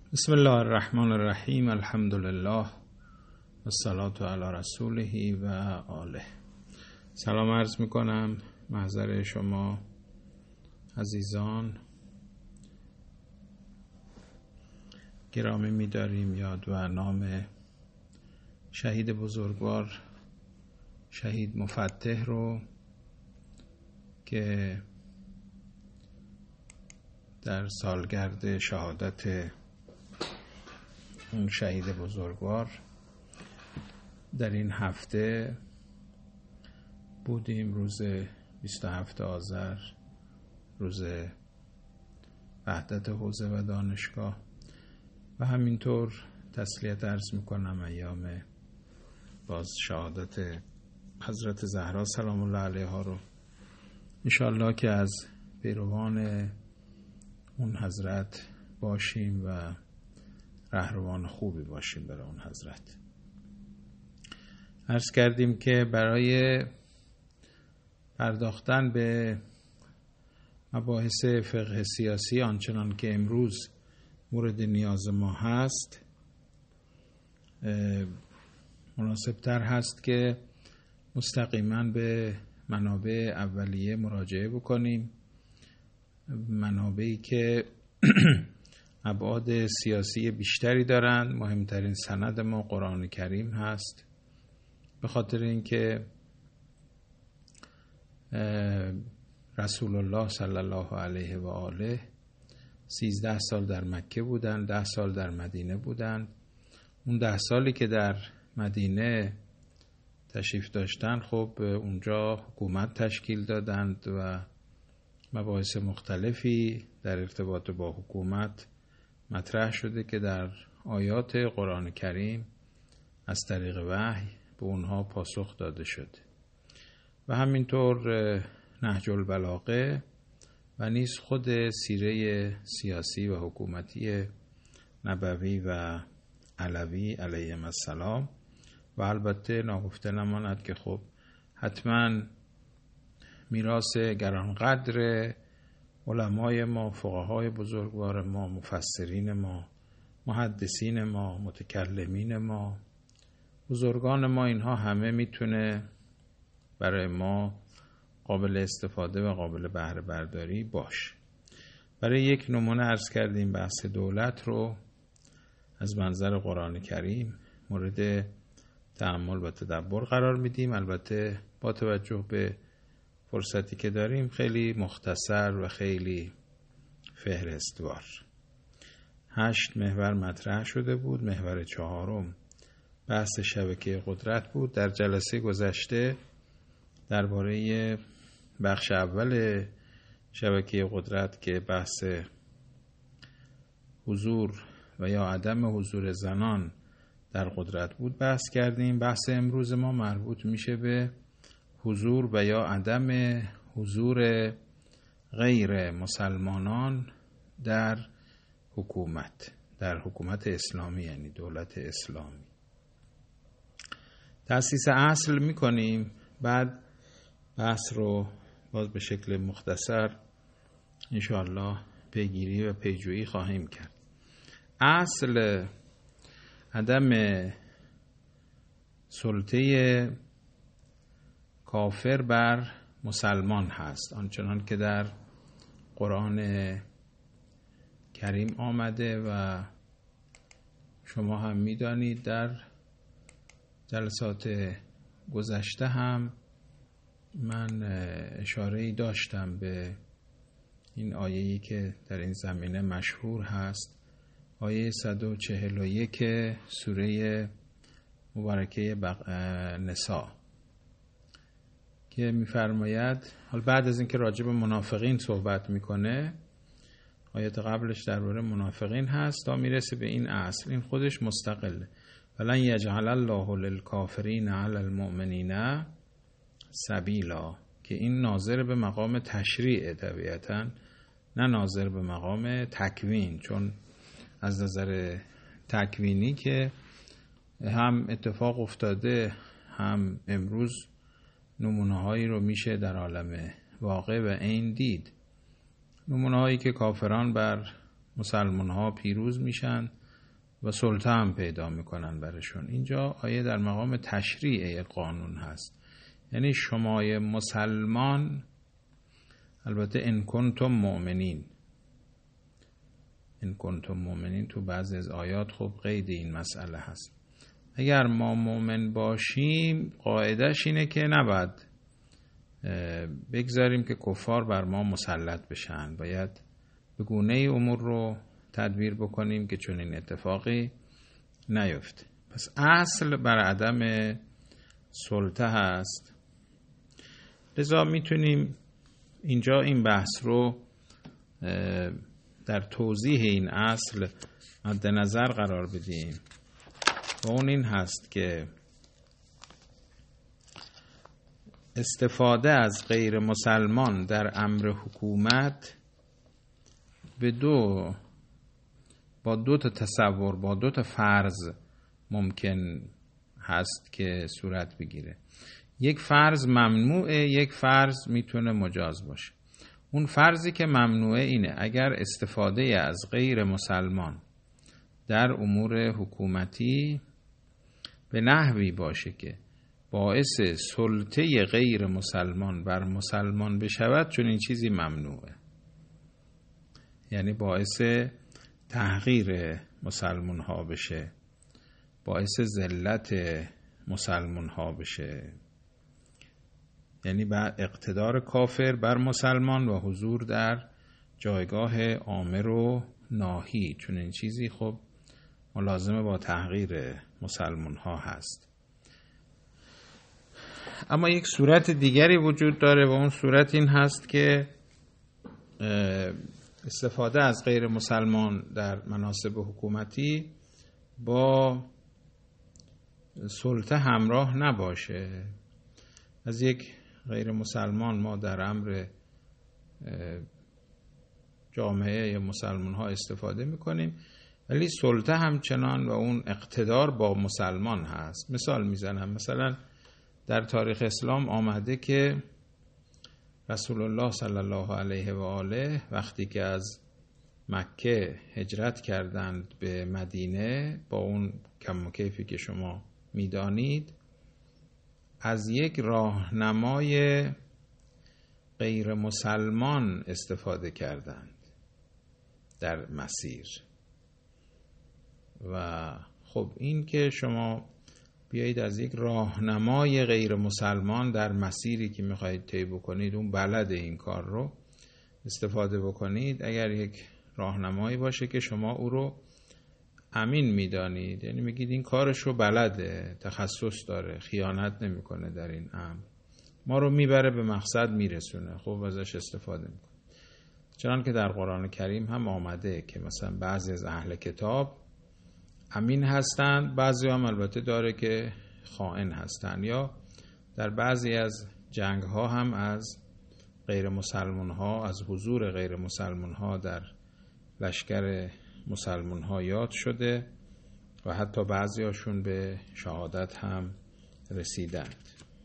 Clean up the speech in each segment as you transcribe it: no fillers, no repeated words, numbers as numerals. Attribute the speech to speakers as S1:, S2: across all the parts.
S1: بسم الله الرحمن الرحیم. الحمد لله والصلاة علی رسوله و آله. سلام عرض میکنم محضر شما عزیزان گرامی می‌داریم یاد و نام شهید بزرگوار شهید مفتح رو که در سالگرد شهادت اون شهید بزرگوار در این هفته بودیم. روز 27 آذر، روز وحدت حوزه و دانشگاه، و همینطور تسلیت عرض میکنم ایام باز شهادت حضرت زهرا سلام الله علیها رو. انشاءالله که از پیروان اون حضرت باشیم و رهروان خوبی باشیم برای اون حضرت. عرض کردیم که برای پرداختن به مباحث فقه سیاسی آنچنان که امروز مورد نیاز ما هست، مناسب تر هست که مستقیما به منابع اولیه مراجعه بکنیم، منابعی که ابعاد سیاسی بیشتری دارند. مهمترین سند ما قرآن کریم هست، به خاطر اینکه رسول الله صلی الله علیه و آله 13 سال در مکه بودند، 10 سال در مدینه بودند. اون 10 سالی که در مدینه تشریف داشتن، خب اونجا حکومت تشکیل دادند و مباحث مختلفی در ارتباط با حکومت مطرح شده که در آیات قرآن کریم از طریق وحی به اونها پاسخ داده شده، و همینطور نهج البلاغه و نیز خود سیره سیاسی و حکومتی نبوی و علوی علیهم السلام. و البته ناگفته نماند که خب حتما میراث گرانقدر علمای ما، فقهای بزرگوار ما، مفسرین ما، محدثین ما، متکلمین ما، بزرگان ما، اینها همه میتونه برای ما قابل استفاده و قابل بهره برداری باشه. برای یک نمونه عرض کردیم بحث دولت رو از منظر قرآن کریم مورد تأمل و تدبر قرار میدیم. البته با توجه به فرصتی که داریم خیلی مختصر و خیلی فهرستوار. 8 محور مطرح شده بود. محور 4 بحث شبکه قدرت بود. در جلسه گذشته درباره بخش اول شبکه قدرت که بحث حضور و یا عدم حضور زنان در قدرت بود بحث کردیم. بحث امروز ما مربوط میشه به حضور و یا عدم حضور غیر مسلمانان در حکومت، در حکومت اسلامی، یعنی دولت اسلامی. تأسیس اصل میکنیم، بعد بحث رو باز به شکل مختصر انشاءالله پیگیری و پیجویی خواهیم کرد. اصل عدم سلطه کافر بر مسلمان هست، آنچنان که در قرآن کریم آمده و شما هم میدانید. در جلسات گذشته هم من اشاره‌ای داشتم به این آیه‌ای که در این زمینه مشهور هست، آیه 141 سوره مبارکه نساء که می‌فرماید، حال بعد از اینکه راجع به منافقین صحبت میکنه، آیات قبلش درباره منافقین هست تا میرسه به این اصل. این خودش مستقله. ولن یجعل الله للکافرین علی المؤمنین سبیلا، که این ناظر به مقام تشریع طبیعتاً، نه ناظر به مقام تکوین، چون از نظر تکوینی که هم اتفاق افتاده هم امروز نمونه هایی رو میشه در عالم واقع و عین دید. نمونه هایی که کافران بر مسلمان ها پیروز میشن و سلطه هم پیدا میکنن برشون. اینجا آیه در مقام تشریع قانون هست، یعنی شمای مسلمان، البته ان کنتم مؤمنین، ان کنتم مؤمنین تو بعضی از آیات خب قید این مسئله هست. اگر ما مؤمن باشیم قاعدش اینه که نباید بگذاریم که کفار بر ما مسلط بشن، باید به گونه امور رو تدبیر بکنیم که چون این اتفاقی نیفته. پس اصل بر عدم سلطه هست. لذا میتونیم اینجا این بحث رو در توضیح این اصل مد نظر قرار بدیم و اون این هست که استفاده از غیر مسلمان در امر حکومت با دو تا تصور، با دو تا فرض ممکن هست که صورت بگیره. یک فرض ممنوعه، یک فرض میتونه مجاز باشه. اون فرضی که ممنوعه اینه اگر استفاده از غیر مسلمان در امور حکومتی به نحوی باشه که باعث سلطه غیر مسلمان بر مسلمان بشود، چون این چیزی ممنوعه، یعنی باعث تحقیر مسلمان ها بشه، باعث ذلت مسلمان ها بشه، یعنی بر اقتدار کافر بر مسلمان و حضور در جایگاه آمر و ناهی، چون این چیزی خب ملازمه با تحقیر مسلمان ها هست. اما یک صورت دیگری وجود داره و اون صورت این هست که استفاده از غیر مسلمان در مناصب حکومتی با سلطه همراه نباشه. از یک غیر مسلمان ما در امر جامعه مسلمان ها استفاده میکنیم، ولی سلطه همچنان و اون اقتدار با مسلمان هست. مثال میزنم، مثلا در تاریخ اسلام آمده که رسول الله صلی الله علیه و آله وقتی که از مکه هجرت کردند به مدینه با اون کم و کیفی که شما میدانید، از یک راهنمای غیر مسلمان استفاده کردند در مسیر. و خب این که شما بیایید از یک راهنمای غیر مسلمان در مسیری که میخواهید طی بکنید، اون بلد این کار رو استفاده بکنید، اگر یک راهنمایی باشه که شما او رو امین میدانید، یعنی میگید این کارش رو بلده، تخصص داره، خیانت نمیکنه در این امر، ما رو میبره به مقصد میرسونه، خب ازش استفاده میکنه. چنان که در قرآن کریم هم آمده که مثلا بعضی از اهل کتاب امین هستند، بعضی هم البته داره که خائن هستند، یا در بعضی از جنگ ها هم از غیر مسلمان ها، از حضور غیر مسلمان ها در لشکر مسلمان ها یاد شده و حتی بعضی هاشون به شهادت هم رسیدند.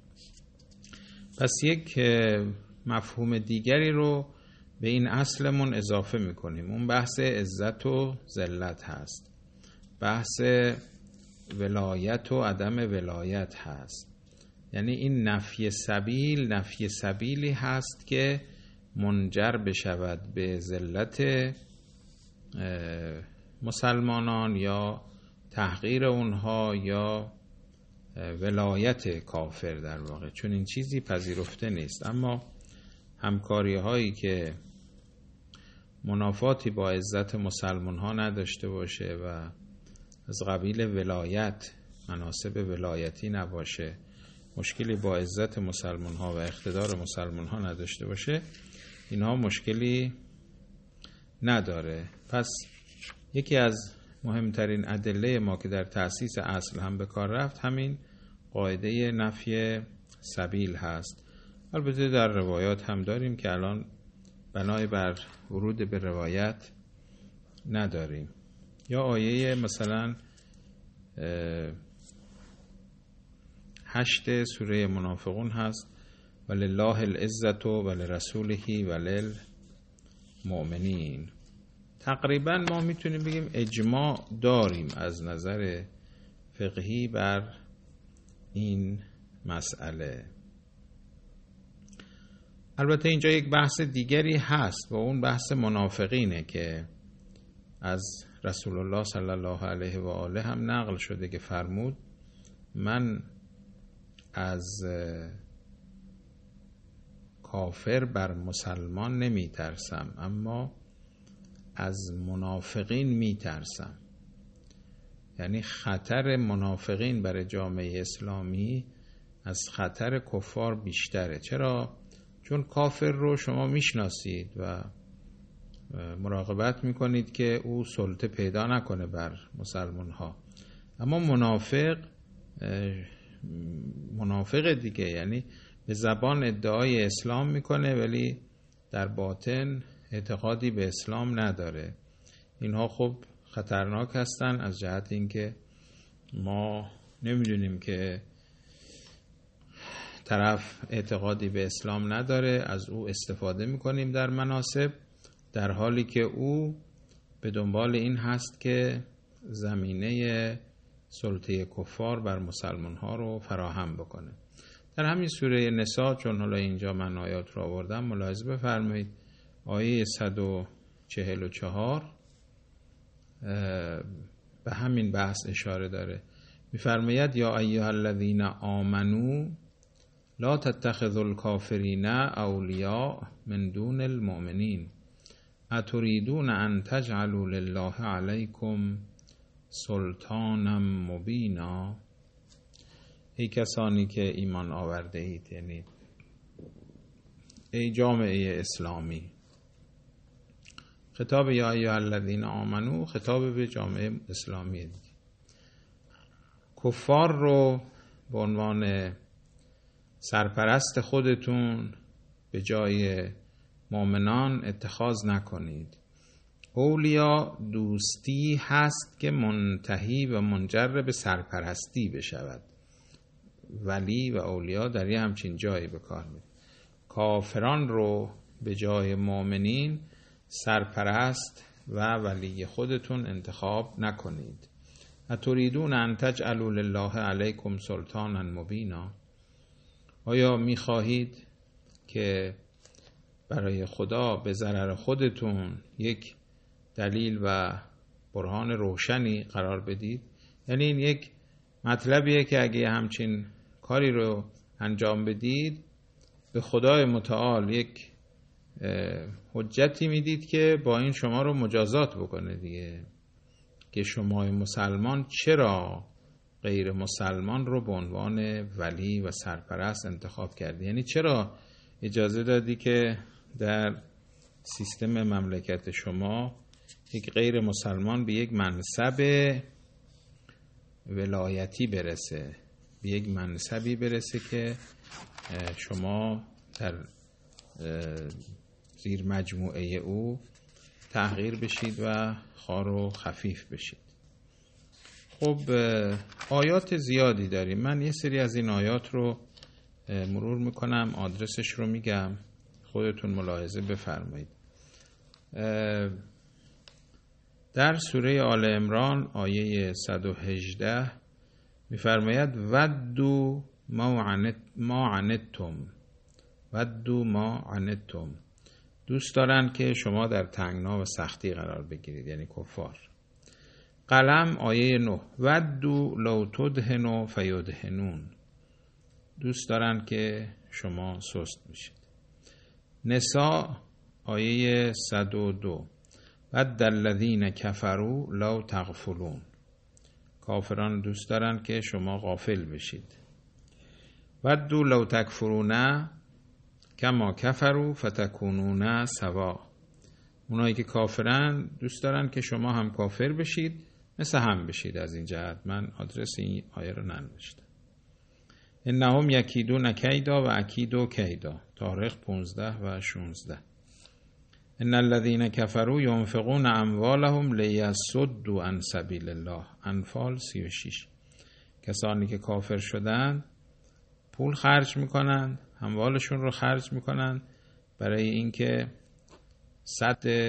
S1: پس یک مفهوم دیگری رو به این اصلمون اضافه میکنیم، اون بحث عزت و ذلت هست، بحث ولایت و عدم ولایت هست. یعنی این نفی سبیلی هست که منجر بشود به ذلت مسلمانان یا تحقیر اونها یا ولایت کافر در واقع، چون این چیزی پذیرفته نیست. اما همکاری هایی که منافاتی با عزت مسلمان ها نداشته باشه و از قبیل ولایت، مناسب ولایتی نباشه، مشکلی با عزت مسلمان ها و اقتدار مسلمان ها نداشته باشه، اینها مشکلی نداره. پس یکی از مهمترین ادله ما که در تأسیس اصل هم به کار رفت همین قاعده نفی سبیل هست. البته در روایات هم داریم که الان بنای بر ورود به روایت نداریم. یا آیه مثلا 8 سوره منافقون هست، ولله العزة ولرسوله وللمؤمنین. تقریبا ما میتونیم بگیم اجماع داریم از نظر فقهی بر این مسئله. البته اینجا یک بحث دیگری هست و اون بحث منافقینه که از رسول الله صلی الله علیه و آله هم نقل شده که فرمود من از کافر بر مسلمان نمی ترسم اما از منافقین می ترسم. یعنی خطر منافقین برای جامعه اسلامی از خطر کفار بیشتره. چرا؟ چون کافر رو شما میشناسید و مراقبت میکنید که او سلطه پیدا نکنه بر مسلمان ها، اما منافق دیگه، یعنی به زبان ادعای اسلام میکنه ولی در باطن اعتقادی به اسلام نداره. اینها خب خطرناک هستن از جهت اینکه ما نمیدونیم که طرف اعتقادی به اسلام نداره، از او استفاده میکنیم در مناسب، در حالی که او به دنبال این هست که زمینه سلطه کفار بر مسلمان ها رو فراهم بکنه. در همین سوره نساء، چون حالا اینجا من آیات رو آوردم، ملاحظه بفرمایید آیه 144 به همین بحث اشاره داره. میفرماید یا ایها الذین آمنو لا تتخذوا الکافرین اولیاء من دون المؤمنین اتریدون ان تجعلوا لله علیکم سلطانا مبینا. ای کسانی که ایمان آورده اید، یعنی ای جامعه اسلامی، خطاب یا ایها الذین آمنو خطاب به جامعه اسلامی دیگه، کفار رو به عنوان سرپرست خودتون به جای مؤمنان اتخاذ نکنید. اولیا دوستی هست که منتهی و منجر به سرپرستی بشود. ولی و اولیا در یه همچین جایی به کار میاد. کافران رو به جای مؤمنین سرپرست و ولی خودتون انتخاب نکنید. اتریدون ان تجعلوا لله علیکم سلطانا مبینا. آیا میخواهید که برای خدا به ضرر خودتون یک دلیل و برهان روشنی قرار بدید؟ یعنی این یک مطلبیه که اگه همچین کاری رو انجام بدید به خدای متعال یک حجتی میدید که با این شما رو مجازات بکنه دیگه، که شما مسلمان چرا غیر مسلمان رو به عنوان ولی و سرپرست انتخاب کردی؟ یعنی چرا اجازه دادی که در سیستم مملکت شما یک غیر مسلمان به یک منصب ولایتی برسه، به یک منصبی برسه که شما در زیر مجموعه او تحقیر بشید و خوار و خفیف بشید. خب آیات زیادی داریم. من یه سری از این آیات رو مرور میکنم، آدرسش رو میگم، خودتون ملاحظه بفرمایید. در سوره آل عمران آیه 118 میفرماید ودو ما عنتم، دوست دارن که شما در تنگنا و سختی قرار بگیرید، یعنی کفار. قلم آیه 9 ودو لو تدهنوا فیدهنون، دوست دارن که شما سست بشید. نساء آیه 102 ود الذین کفروا لو تغفلون، کافران دوست دارن که شما غافل بشید. ودو لو تکفرون کما کفروا فتکونون سوا، اونایی که کافرن دوست دارن که شما هم کافر بشید مثل هم بشید. از این جهت من آدرس این آیه رو ننوشتم. انهم یکیدون کیدا و اکیدو کیدا، تاریخ 15 و 16. ان الذين كفروا ينفقون اموالهم ليصدوا عن سبيل الله، انفال 36. کسانی که کافر شدن پول خرج میکنن، اموالشون رو خرج میکنن برای اینکه سد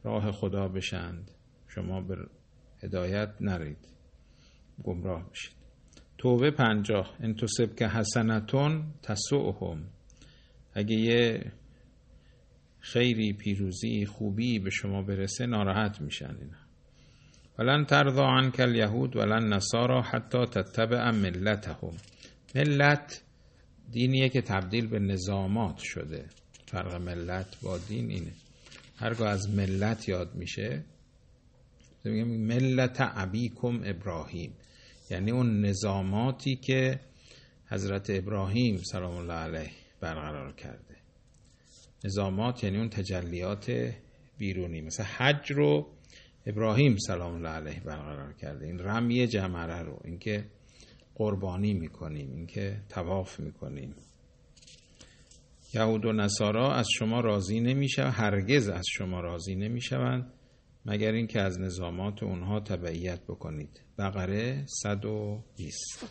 S1: راه خدا بشند، شما به هدایت نرید، گمراه بشید. توبه 50. ان تصبک حسنتون تسؤهم، اگه یه خیری، پیروزی، خوبی به شما برسه ناراحت میشن اینا. ولن ترضی عنک الیهود ولن نصارا حتی تتبع ملتهم. ملت دینیه که تبدیل به نظامات شده. فرق ملت با دین اینه، هرگاه از ملت یاد میشه میگم ملت ابیکم ابراهیم، یعنی اون نظاماتی که حضرت ابراهیم سلام الله علیه برقرار کرده. نظامات یعنی اون تجلیات بیرونی، مثلا حج رو ابراهیم سلام الله علیه برقرار کرده، این رمی جمره رو، اینکه قربانی میکنیم، اینکه طواف میکنیم. یهود و نصارا از شما راضی نمیشوند، هرگز از شما راضی نمیشوند مگر اینکه از نظامات اونها تبعیت بکنید. بقره 120.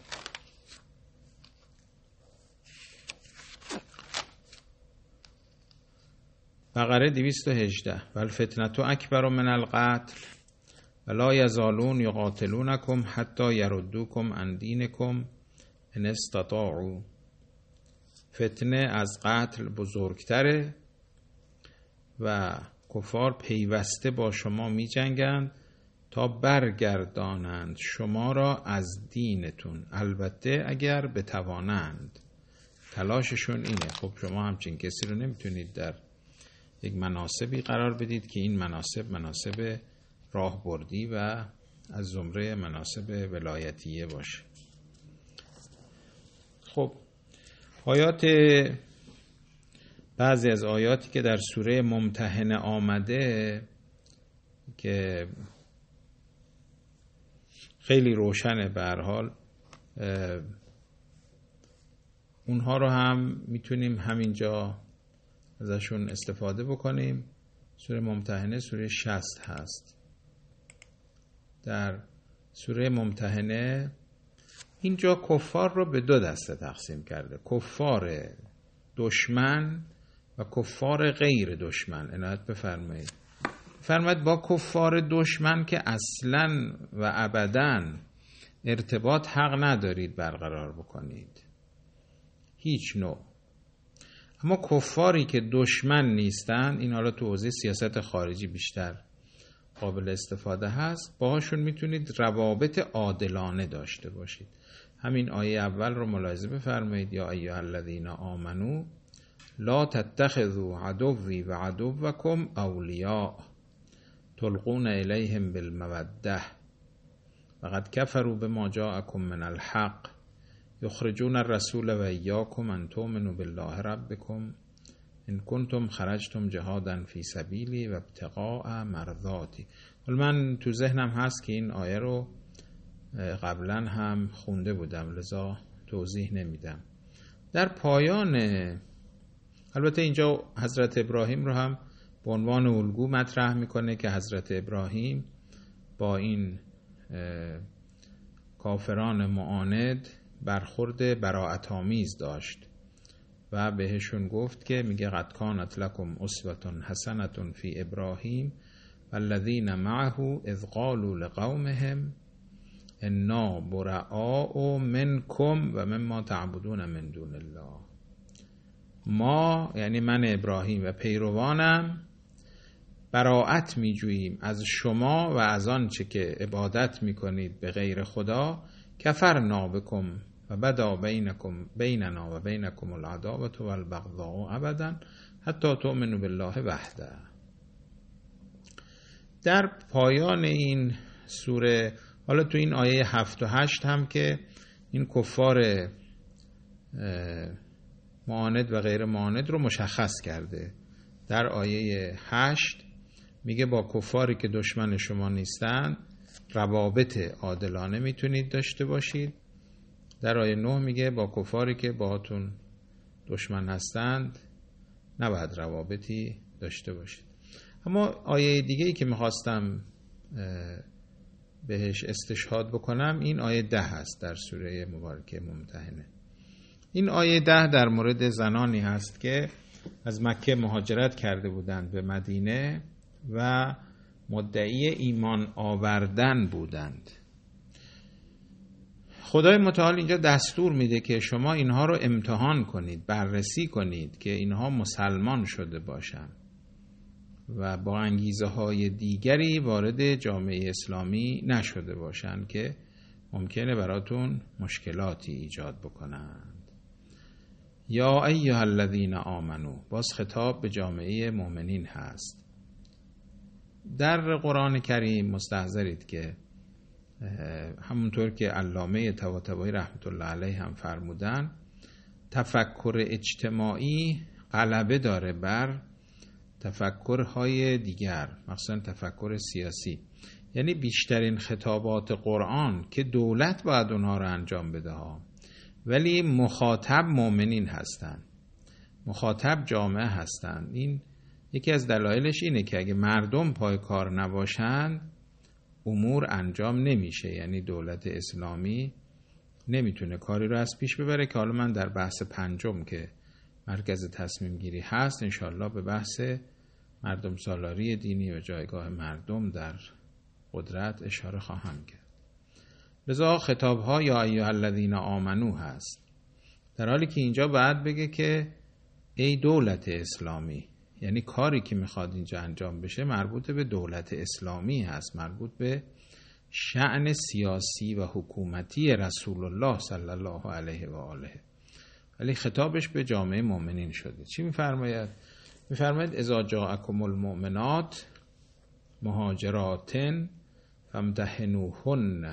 S1: بقره 218. والفتنة اکبر من القتل ولا یزالون یقاتلونکم حتی یردوکم عن دینکم ان استطاعوا. فتنه از قتل بزرگتره و کفار پیوسته با شما می جنگند تا برگردانند شما را از دینتون، البته اگر بتوانند. تلاششون اینه. خب شما همچین کسی رو نمیتونید در یک مناصبی قرار بدید که این مناصب راهبردی و از زمره مناصب ولایتیه باشه. خب بعضی از آیاتی که در سوره ممتحنه آمده که خیلی روشنه، به هر حال اونها رو هم میتونیم همینجا ازشون استفاده بکنیم. سوره ممتحنه سوره 60 هست. در سوره ممتحنه اینجا کفار رو به دو دسته تقسیم کرده، کفار دشمن و کفار غیر دشمن. عنایت بفرمایید. فرماید با کفار دشمن که اصلاً و ابداً ارتباط حق ندارید برقرار بکنید، هیچ نوع. اما کفاری که دشمن نیستن، این حالا تو حوزه سیاست خارجی بیشتر قابل استفاده هست، باهاشون میتونید روابط عادلانه داشته باشید. همین آیه اول رو ملاحظه بفرمایید. یا ایها الذین آمنو لا تتخذوا عدوی و عدوکم اولیاء تلقون الیهم بالموده وقد کفروا بما جاءکم من الحق یخرجون الرسول و ایاکم ان تؤمنوا بالله ربکم ان کنتم خرجتم جهادا فی سبیلی و ابتغاء مرضاتی. من تو ذهنم هست که این آیه رو قبلا هم خونده بودم، لذا توضیح نمیدم. در پایان، البته اینجا حضرت ابراهیم رو هم به عنوان الگو مطرح میکنه که حضرت ابراهیم با این کافران معاند برخورد براءت‌آمیز داشت و بهشون گفت که میگه قد کانت لکم اسوة حسنة فی ابراهیم والذین معه اذ قالوا لقومهم انا براء منکم و مما تعبدون من دون الله. ما، یعنی من ابراهیم و پیروانم، براءت میجوییم از شما و از آنچه که عبادت میکنید به غیر خدا. کفرنا بکم و بدا بیننا و بینکم العداوة والبغضاء ابدا حتی تؤمنوا بالله وحده. در پایان این سوره، حالا تو این آیه 7 و 8 هم که این کفار معاند و غیر معاند رو مشخص کرده. در آیه 8 میگه با کفاری که دشمن شما نیستن روابط عادلانه میتونید داشته باشید. در آیه 9 میگه با کفاری که باهاتون دشمن هستند نباید روابطی داشته باشید. اما آیه دیگه‌ای که میخواستم بهش استشهاد بکنم این آیه 10 هست در سوره مبارکه ممتحنه. این آیه 10 در مورد زنانی هست که از مکه مهاجرت کرده بودند به مدینه و مدعی ایمان آوردن بودند. خدای متعال اینجا دستور میده که شما اینها رو امتحان کنید، بررسی کنید که اینها مسلمان شده باشن و با انگیزه های دیگری وارد جامعه اسلامی نشده باشن که ممکنه براتون مشکلاتی ایجاد بکنند. یا ایها الذین آمنو، باز خطاب به جامعه مؤمنین هست. در قرآن کریم مستحضرید که همونطور که علامه طباطبایی رحمت الله علیه هم فرمودن، تفکر اجتماعی غلبه داره بر تفکرهای دیگر، مخصوصا تفکر سیاسی. یعنی بیشترین خطابات قرآن که دولت باید اونها رو انجام بده ها، ولی مخاطب مؤمنین هستن، مخاطب جامعه هستن. این یکی از دلایلش اینه که اگه مردم پای کار نباشن امور انجام نمیشه. یعنی دولت اسلامی نمیتونه کاری رو از پیش ببره، که حالا من در بحث پنجم که مرکز تصمیم گیری هست انشالله به بحث مردم سالاری دینی و جایگاه مردم در قدرت اشاره خواهم کرد. لذا خطاب ها یا ایها الذین آمنو هست، در حالی که اینجا باید بگه که ای دولت اسلامی. یعنی کاری که میخواد اینجا انجام بشه مربوط به دولت اسلامی هست، مربوط به شأن سیاسی و حکومتی رسول الله صلی الله علیه و آله، ولی خطابش به جامعه مؤمنین شده. چی میفرماید؟ میفرماید اذا جاءکم المؤمنات مهاجرات فامتحنوهن.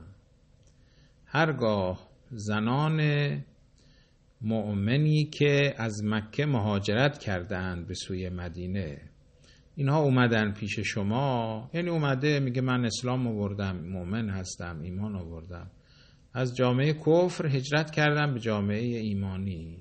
S1: هرگاه زنان مؤمنی که از مکه مهاجرت کردند به سوی مدینه، اینها اومدن پیش شما، یعنی اومده میگه من اسلام آوردم، مؤمن هستم، ایمان آوردم، از جامعه کفر هجرت کردم به جامعه ایمانی.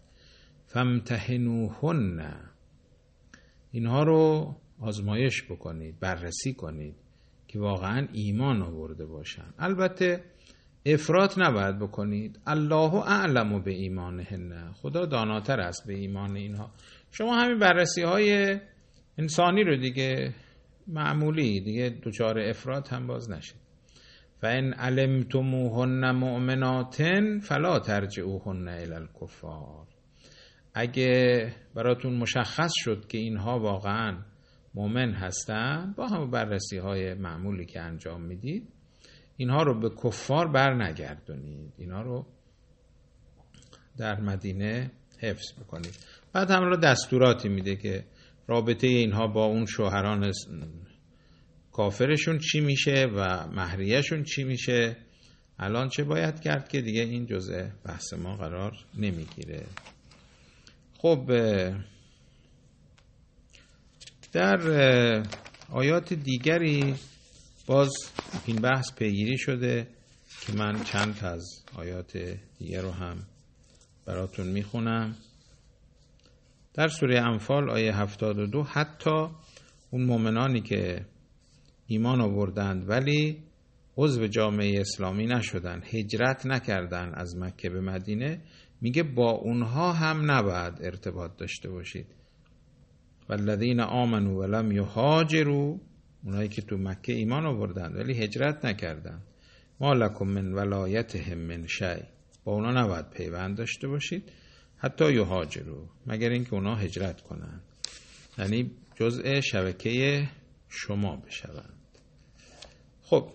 S1: فامتحنوهن، اینها رو آزمایش بکنید، بررسی کنید که واقعا ایمان آورده باشن. البته افراط نباید بکنید. الله اعلم به ایمانهن، خدا داناتر است به ایمان اینها. شما همین بررسی های انسانی رو دیگه معمولی دیگه دوچار افراط هم باز نشید. فان علمتموهن مؤمنات فلا ترجعوهن الی الکفار. اگه براتون مشخص شد که اینها واقعا مؤمن هستن، با هم بررسی های معمولی که انجام میدید اینها رو به کفار بر نگردونید، اینها رو در مدینه حفظ بکنید. بعد هم رو دستوراتی میده که رابطه اینها با اون شوهران کافرشون چی میشه و مهریهشون چی میشه، الان چه باید کرد، که دیگه این جزء بحث ما قرار نمیگیره. خب در آیات دیگری باز این بحث پیگیری شده که من چند تا از آیات دیگر رو هم براتون میخونم. در سوره انفال آیه 72 حتی اون مؤمنانی که ایمان آوردند ولی عضو جامعه اسلامی نشدن، هجرت نکردن از مکه به مدینه، میگه با اونها هم نباید ارتباط داشته باشید. والذین آمنوا ولم یهاجروا، اونایی که تو مکه ایمان آوردن ولی هجرت نکردن، ما لکم من ولایتهم من شیء، با اونا نباید پیوند داشته باشید حتی یهاجروا، مگر اینکه اونا هجرت کنن، یعنی جزء شبکه شما بشوند. خب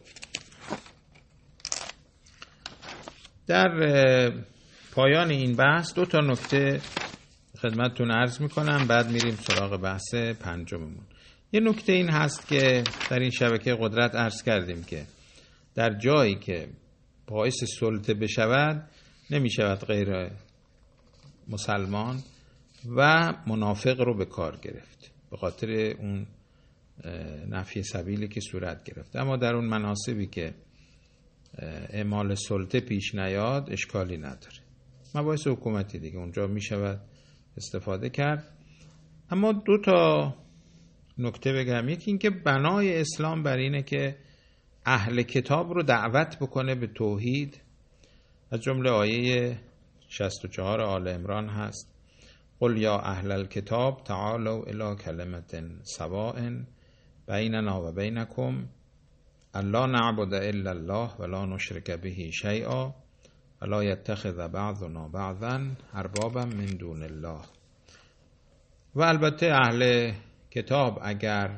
S1: در پایان این بحث دو تا نکته خدمتتون عرض میکنم، بعد میریم سراغ بحث پنجممون. یه نکته این هست که در این شبکه قدرت عرض کردیم که در جایی که باعث سلطه بشود نمیشود غیر مسلمان و منافق رو به کار گرفت، به خاطر اون نفی سبیلی که صورت گرفت. اما در اون مناسبی که اعمال سلطه پیش نیاد اشکالی نداره، مباحث حکومتی دیگه اونجا میشود استفاده کرد. اما دو تا نکته بگم. یکی این که بنای اسلام بر اینه که اهل کتاب رو دعوت بکنه به توحید، از جمله آیه 64 آل عمران هست قل یا اهل الکتاب تعالوا الی کلمة سواء بیننا و بینکم الا نعبد الا الله ولا نشرک به شیئا ولا یتخذ بعضنا بعضا اربابا من دون الله. و البته اهل کتاب اگر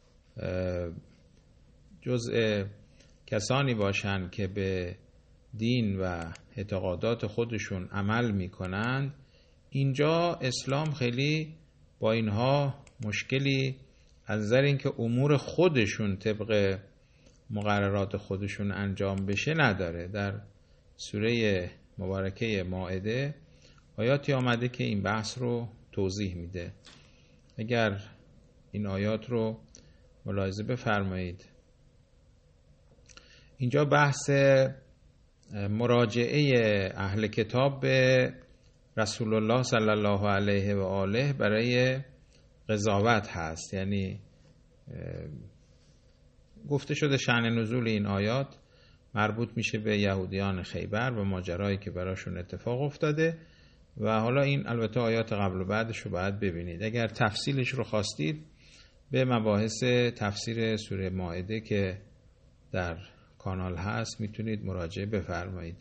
S1: جزء کسانی باشند که به دین و اعتقادات خودشون عمل میکنند، اینجا اسلام خیلی با اینها مشکلی از نظر اینکه امور خودشون طبق مقررات خودشون انجام بشه نداره. در سوره مبارکه مائده آیاتی آمده که این بحث رو توضیح میده. اگر این آیات رو ملاحظه بفرمایید، اینجا بحث مراجعه اهل کتاب به رسول الله صلی الله علیه و آله برای قضاوت هست. یعنی گفته شده شأن نزول این آیات مربوط میشه به یهودیان خیبر و ماجرایی که براشون اتفاق افتاده و حالا این البته آیات قبل و بعدش رو باید ببینید. اگر تفصیلش رو خواستید به مباحث تفسیر سوره مائده که در کانال هست میتونید مراجعه بفرمایید.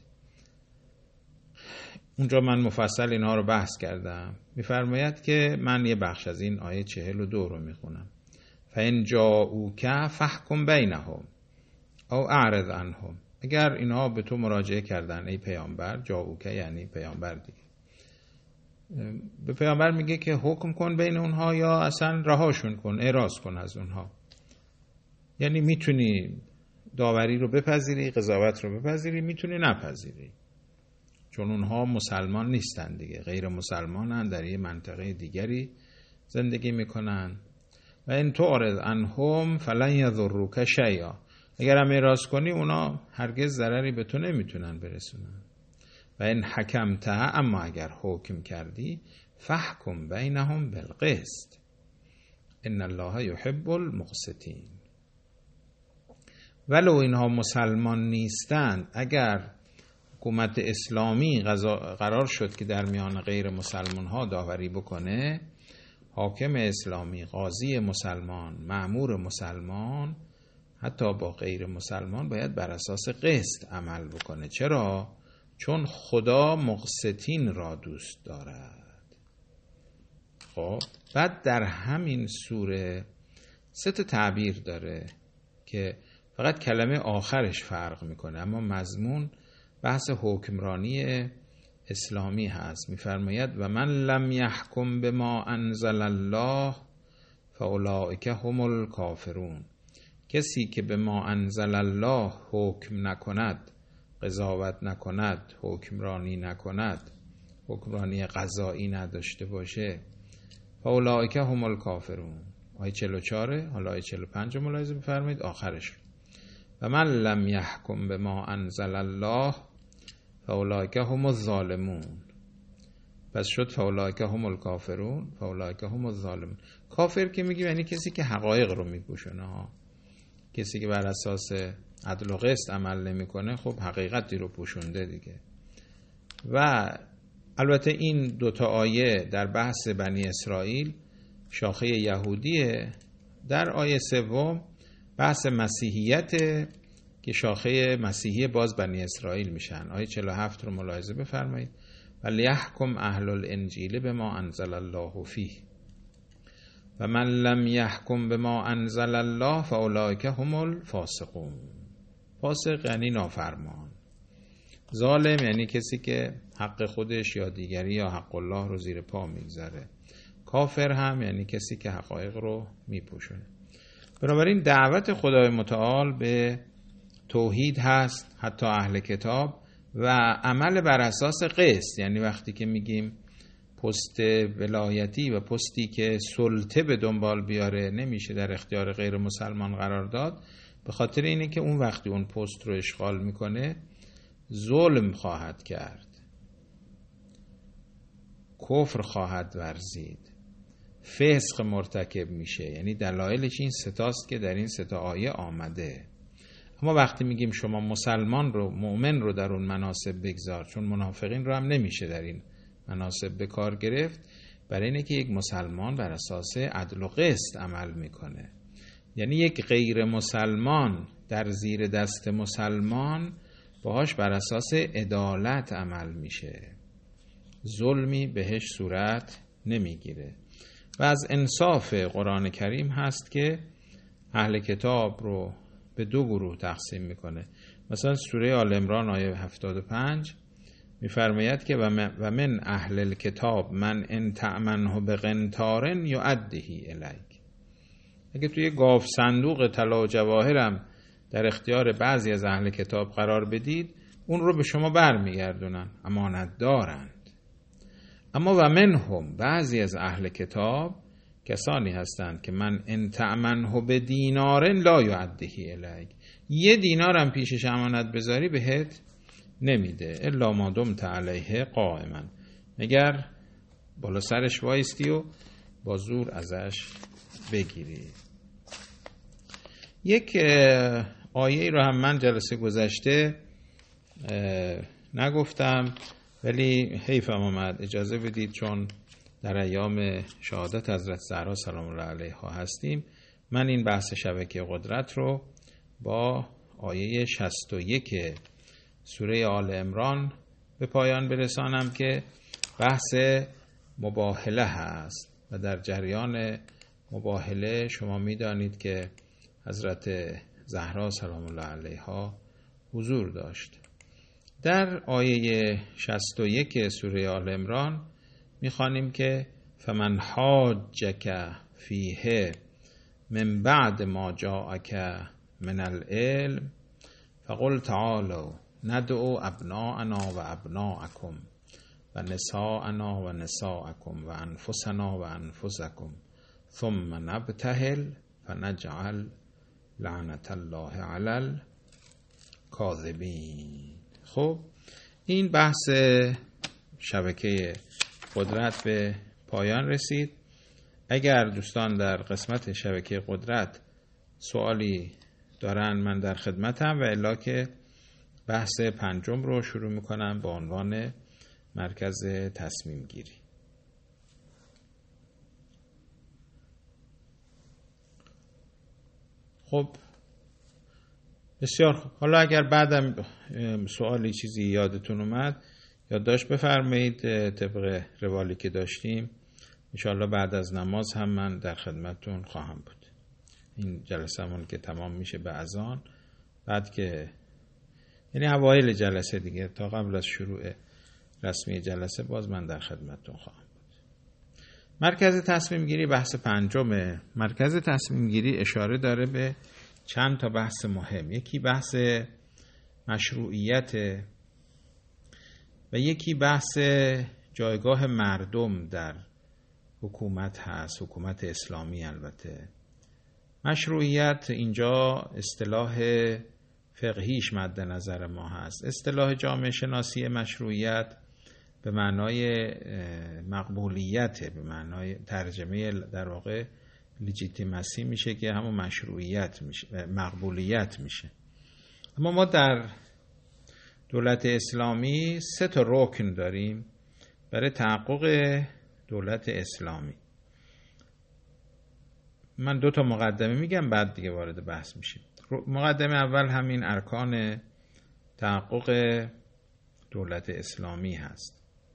S1: اونجا من مفصل اینها رو بحث کردم. میفرماید که من یه بخش از این آیه 42 رو میخونم. فَإِنْ جَاءُوكَ فَاحْكُمْ بَيْنَهُمْ أَوْ أَعْرِضْ عَنْهُمْ. اگر اینها به تو مراجعه کردن ای پیامبر، جاءوک یعنی پیامبر دیگه، به پیامبر میگه که حکم کن بین اونها یا اصلا رهاشون کن، اعراض کن از اونها. یعنی میتونی داوری رو بپذیری، قضاوت رو بپذیری، میتونی نپذیری، چون اونها مسلمان نیستن دیگه، غیر مسلمانن، در یه منطقه دیگری زندگی میکنن. و ان تعرض عنهم فلن یضروک شیئا. اگر هم اعراض کنی اونا هرگز ضرری به تو نمیتونن برسونن. و ان حکمت، اما اگر حکم کردی، فحکم بینهم بالقسط ان الله یحب المقسطین. ولو اینها مسلمان نیستند، اگر حکومت اسلامی قرار شد که در میان غیر مسلمان ها داوری بکنه، حاکم اسلامی، قاضی مسلمان، مأمور مسلمان، حتی با غیر مسلمان باید بر اساس قسط عمل بکنه. چرا؟ چون خدا مقسطین را دوست دارد. خب بعد در همین سوره 3 تعبیر داره که فقط کلمه آخرش فرق میکنه، اما مضمون بحث حکمرانی اسلامی هست. میفرماید و من لم یحکم بما انزل الله فاولئک هم الکافرون. کسی که به ما انزل الله حکم نکند، قضاوت نکند، حکمرانی نکند، حکمرانی قضایی نداشته باشه، فاولئک هم الکافرون. آیه 44. حالا آیه 45 رو ملاحظه بفرمایید آخرش. و من لم یحکم بما انزل الله فاولئک هم الظالمون. پس شد فاولئک هم الکافرون، فاولئک هم الظالمون. کافر که میگیم یعنی کسی که حقایق رو میپوشونه ها، کسی که بر اساس عدل و قسط عمل نمیکنه، خب حقیقتی رو پوشونده دیگه. و البته این 2 آیه در بحث بنی اسرائیل شاخه یهودیه. در آیه 3 بحث مسیحیت که شاخه مسیحی باز بنی اسرائیل میشن. آیه 47 رو ملاحظه بفرمایید. ولیحکم اهل الانجیل بما انزل الله فیه و من لم یحکم بما انزل الله فاولئک هم الفاسقون. فاسق یعنی نافرمان. ظالم یعنی کسی که حق خودش یا دیگری یا حق الله رو زیر پا میگذاره. کافر هم یعنی کسی که حقایق رو میپوشونه. بنابراین دعوت خدای متعال به توحید هست، حتی اهل کتاب، و عمل بر اساس قسط. یعنی وقتی که میگیم پست ولایتی و پستی که سلطه به دنبال بیاره نمیشه در اختیار غیر مسلمان قرار داد، به خاطر اینه که اون وقتی اون پست رو اشغال میکنه ظلم خواهد کرد، کفر خواهد ورزید، فسق مرتکب میشه. یعنی دلایلش این 3 تاست که در این 3 آیه آمده. اما وقتی میگیم شما مسلمان رو، مؤمن رو در اون مناصب بگذار، چون منافقین رو هم نمیشه در این مناصب به کار گرفت، برای اینه که یک مسلمان بر اساس عدل و قسط عمل میکنه. یعنی یک غیر مسلمان در زیر دست مسلمان باهاش بر اساس عدالت عمل میشه، ظلمی بهش صورت نمیگیره. و از انصاف قرآن کریم هست که اهل کتاب رو به دو گروه تقسیم میکنه. مثلا سوره آل عمران آیه 75 میفرماید که و من اهل الکتاب من ان تأمنه بقنطار یؤدیه الیک. اگه توی گاو صندوق طلا و جواهرم در اختیار بعضی از اهل کتاب قرار بدید، اون رو به شما برمیگردونن، امانت دارند. اما و منهم، بعضی از اهل کتاب کسانی هستند که من ان تأمنه بدینار لا یؤدیه الیک، یه دینارم پیشش امانت بذاری بهت نمیده، الا ما دمت علیه قائما، مگر بالا سرش وایستی و با زور ازش بگیری. یک آیه رو هم من جلسه گذشته نگفتم، ولی حیفم آمد، اجازه بدید چون در ایام شهادت حضرت زهرا سلام الله علیها هستیم، من این بحث شبکه قدرت رو با آیه 61 سوره آل عمران به پایان برسانم که بحث مباهله هست و در جریان مباهله شما میدانید که حضرت زهرا سلام الله علیها حضور داشت. در آیه 61 سوره آل عمران میخوانیم که فمن حاجک فیه من بعد ما جاءک من العلم فقل تعالوا ندعو ابناءنا و ابناءکم و نساءنا و نساءکم و انفسنا و انفسکم ثم نبتهل فنجعل لعنت الله علی الکاذبین. خب این بحث شبکه قدرت به پایان رسید. اگر دوستان در قسمت شبکه قدرت سوالی دارن من در خدمتم، و الا که بحث پنجم رو شروع میکنم با عنوان مرکز تصمیم گیری. خب بسیار خوب. حالا اگر بعدم سوالی چیزی یادتون اومد یادداشت بفرمایید، طبق روالی که داشتیم انشاءالله بعد از نماز هم من در خدمتتون خواهم بود. این جلسه‌مون که تمام میشه به اذان، بعد که یعنی اوایل جلسه دیگه تا قبل از شروع رسمی جلسه باز من در خدمتتون خواهم بود. مرکز تصمیم گیری بحث پنجمه. مرکز تصمیم گیری اشاره داره به چند تا بحث مهم. یکی بحث مشروعیت و یکی بحث جایگاه مردم در حکومت هست، حکومت اسلامی. البته مشروعیت اینجا اصطلاح فقهیش مد نظر ما هست. اصطلاح جامعه شناسی مشروعیت به معنای مقبولیت، به معنای ترجمه در واقع لیجیتیمسی میشه که همون مشروعیت میشه، مقبولیت میشه. اما ما در دولت اسلامی 3 تا رکن داریم برای تحقق دولت اسلامی. من 2 تا مقدمه میگم بعد دیگه وارد بحث میشیم. مقدمه اول همین ارکان تحقق دولت اسلامی هست.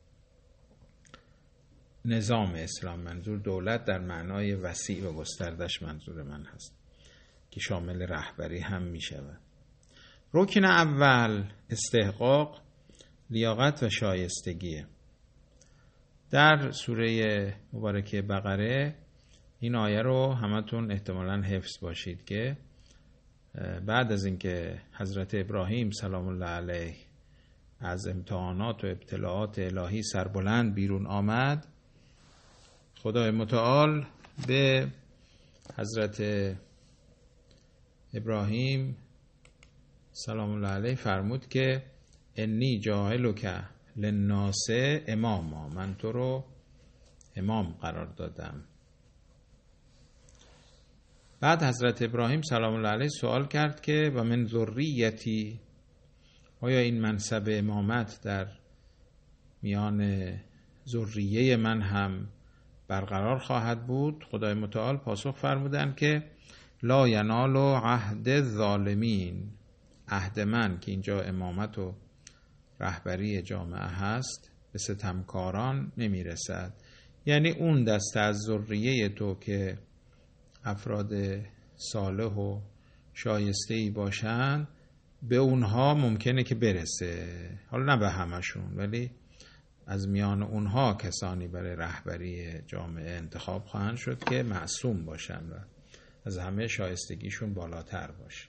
S1: نظام اسلام، منظور دولت در معنای وسیع و گستردش منظور من هست که شامل رهبری هم میشود. رکن اول استحقاق، لیاقت و شایستگیه. در سوره مبارکه بقره این آیه رو همتون احتمالاً حفظ باشید که بعد از اینکه حضرت ابراهیم سلام الله علیه از امتحانات و ابتلاعات الهی سربلند بیرون آمد، خدای متعال به حضرت ابراهیم سلام الله علیه فرمود که انی جاعلک للناس اماما، من تو رو امام قرار دادم. بعد حضرت ابراهیم سلام الله علیه سوال کرد که و من ذریتی، آیا این منصب امامت در میان ذریه من هم برقرار خواهد بود؟ خدای متعال پاسخ فرمودند که لا ینال عهد الظالمین، عهد من که اینجا امامت و رهبری جامعه هست به ستمکاران نمیرسد. یعنی اون دسته از ذریه تو که افراد صالح و شایسته‌ای باشن به اونها ممکنه که برسه، حالا نه به همشون، ولی از میان اونها کسانی برای رهبری جامعه انتخاب خواهند شد که معصوم باشن و از همه شایستگیشون بالاتر باشه.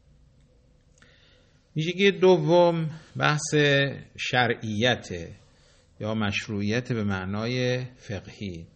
S1: ویژگی دوم بحث شرعیت یا مشروعیت به معنای فقهی.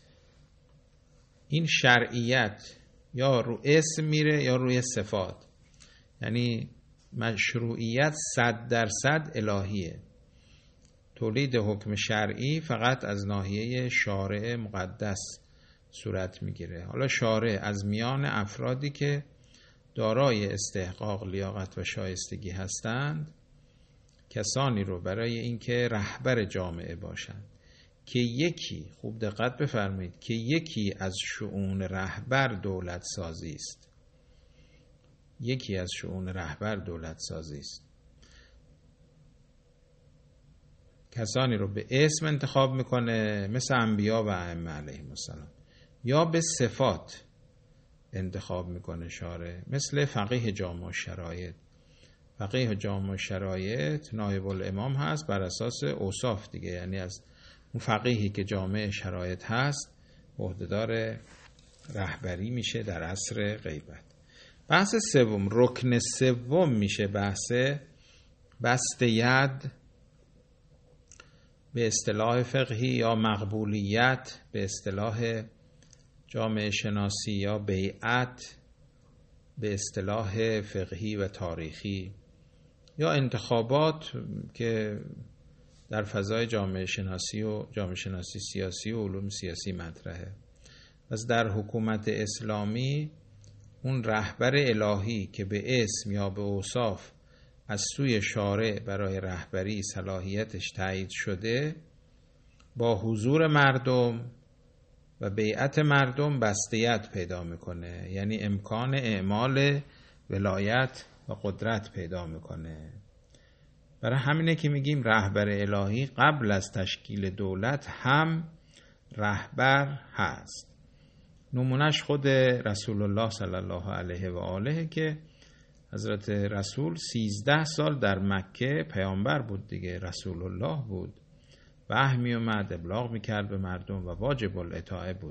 S1: این شرعیت یا رو اسم میره یا روی صفات. یعنی مشروعیت 100% الهیه. تولید حکم شرعی فقط از ناحیه شارع مقدس صورت میگیره. حالا شارع از میان افرادی که دارای استحقاق، لیاقت و شایستگی هستند کسانی رو برای اینکه رهبر جامعه باشند که یکی، خوب دقت بفرمایید، که یکی از شؤون رهبر دولت سازی است. یکی از شؤون رهبر دولت سازی است. کسانی رو به اسم انتخاب میکنه مثل انبیا و ائمه علیهم السلام، یا به صفات انتخاب میکنه شارع، مثل فقیه جامع الشرایط. فقیه جامع الشرایط نایب الامام هست بر اساس اوصاف دیگه، یعنی از اون فقیهی که جامع شرایط هست عهدهدار رهبری میشه در عصر غیبت. بحث سوم، رکن سوم میشه بحث بسط ید به اصطلاح فقهی یا مقبولیت به اصطلاح جامعه شناسی یا بیعت به اصطلاح فقهی و تاریخی، یا انتخابات که در فضای جامعه شناسی و جامعه شناسی سیاسی و علوم سیاسی مطرحه. پس در حکومت اسلامی اون رهبر الهی که به اسم یا به اوصاف از سوی شارع برای رهبری صلاحیتش تایید شده با حضور مردم و بیعت مردم بستیت پیدا میکنه، یعنی امکان اعمال ولایت و قدرت پیدا میکنه. برای همینه که میگیم رهبر الهی قبل از تشکیل دولت هم رهبر هست. نمونش خود رسول الله صلی الله علیه و آله که حضرت رسول 13 سال در مکه پیامبر بود دیگه، رسول الله بود، وحی می اومد، ابلاغ میکرد به مردم و واجب الاطاعه بود.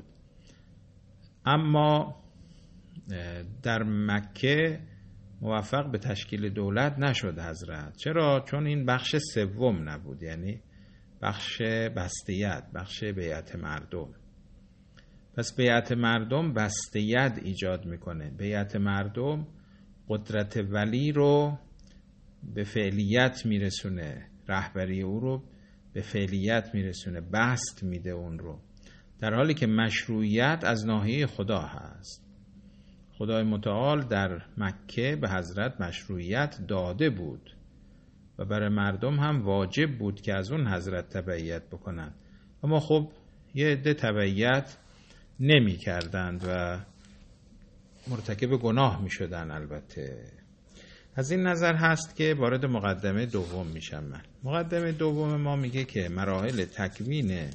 S1: اما در مکه موفق به تشکیل دولت نشد حضرت. چرا؟ چون این بخش سوم نبود، یعنی بخش بستیت، بخش بیعت مردم. پس بیعت مردم بستیت ایجاد میکنه. بیعت مردم قدرت ولی رو به فعلیت میرسونه، رهبری او رو به فعلیت میرسونه، بست میده اون رو، در حالی که مشروعیت از ناحیه خدا هست. خدای متعال در مکه به حضرت مشروعیت داده بود و برای مردم هم واجب بود که از اون حضرت تبعیت بکنن، اما خب یه عده تبعیت نمی کردند و مرتکب گناه می شدن. البته از این نظر هست که وارد مقدمه دوم میشم من. مقدمه دوم ما میگه که مراحل تکوین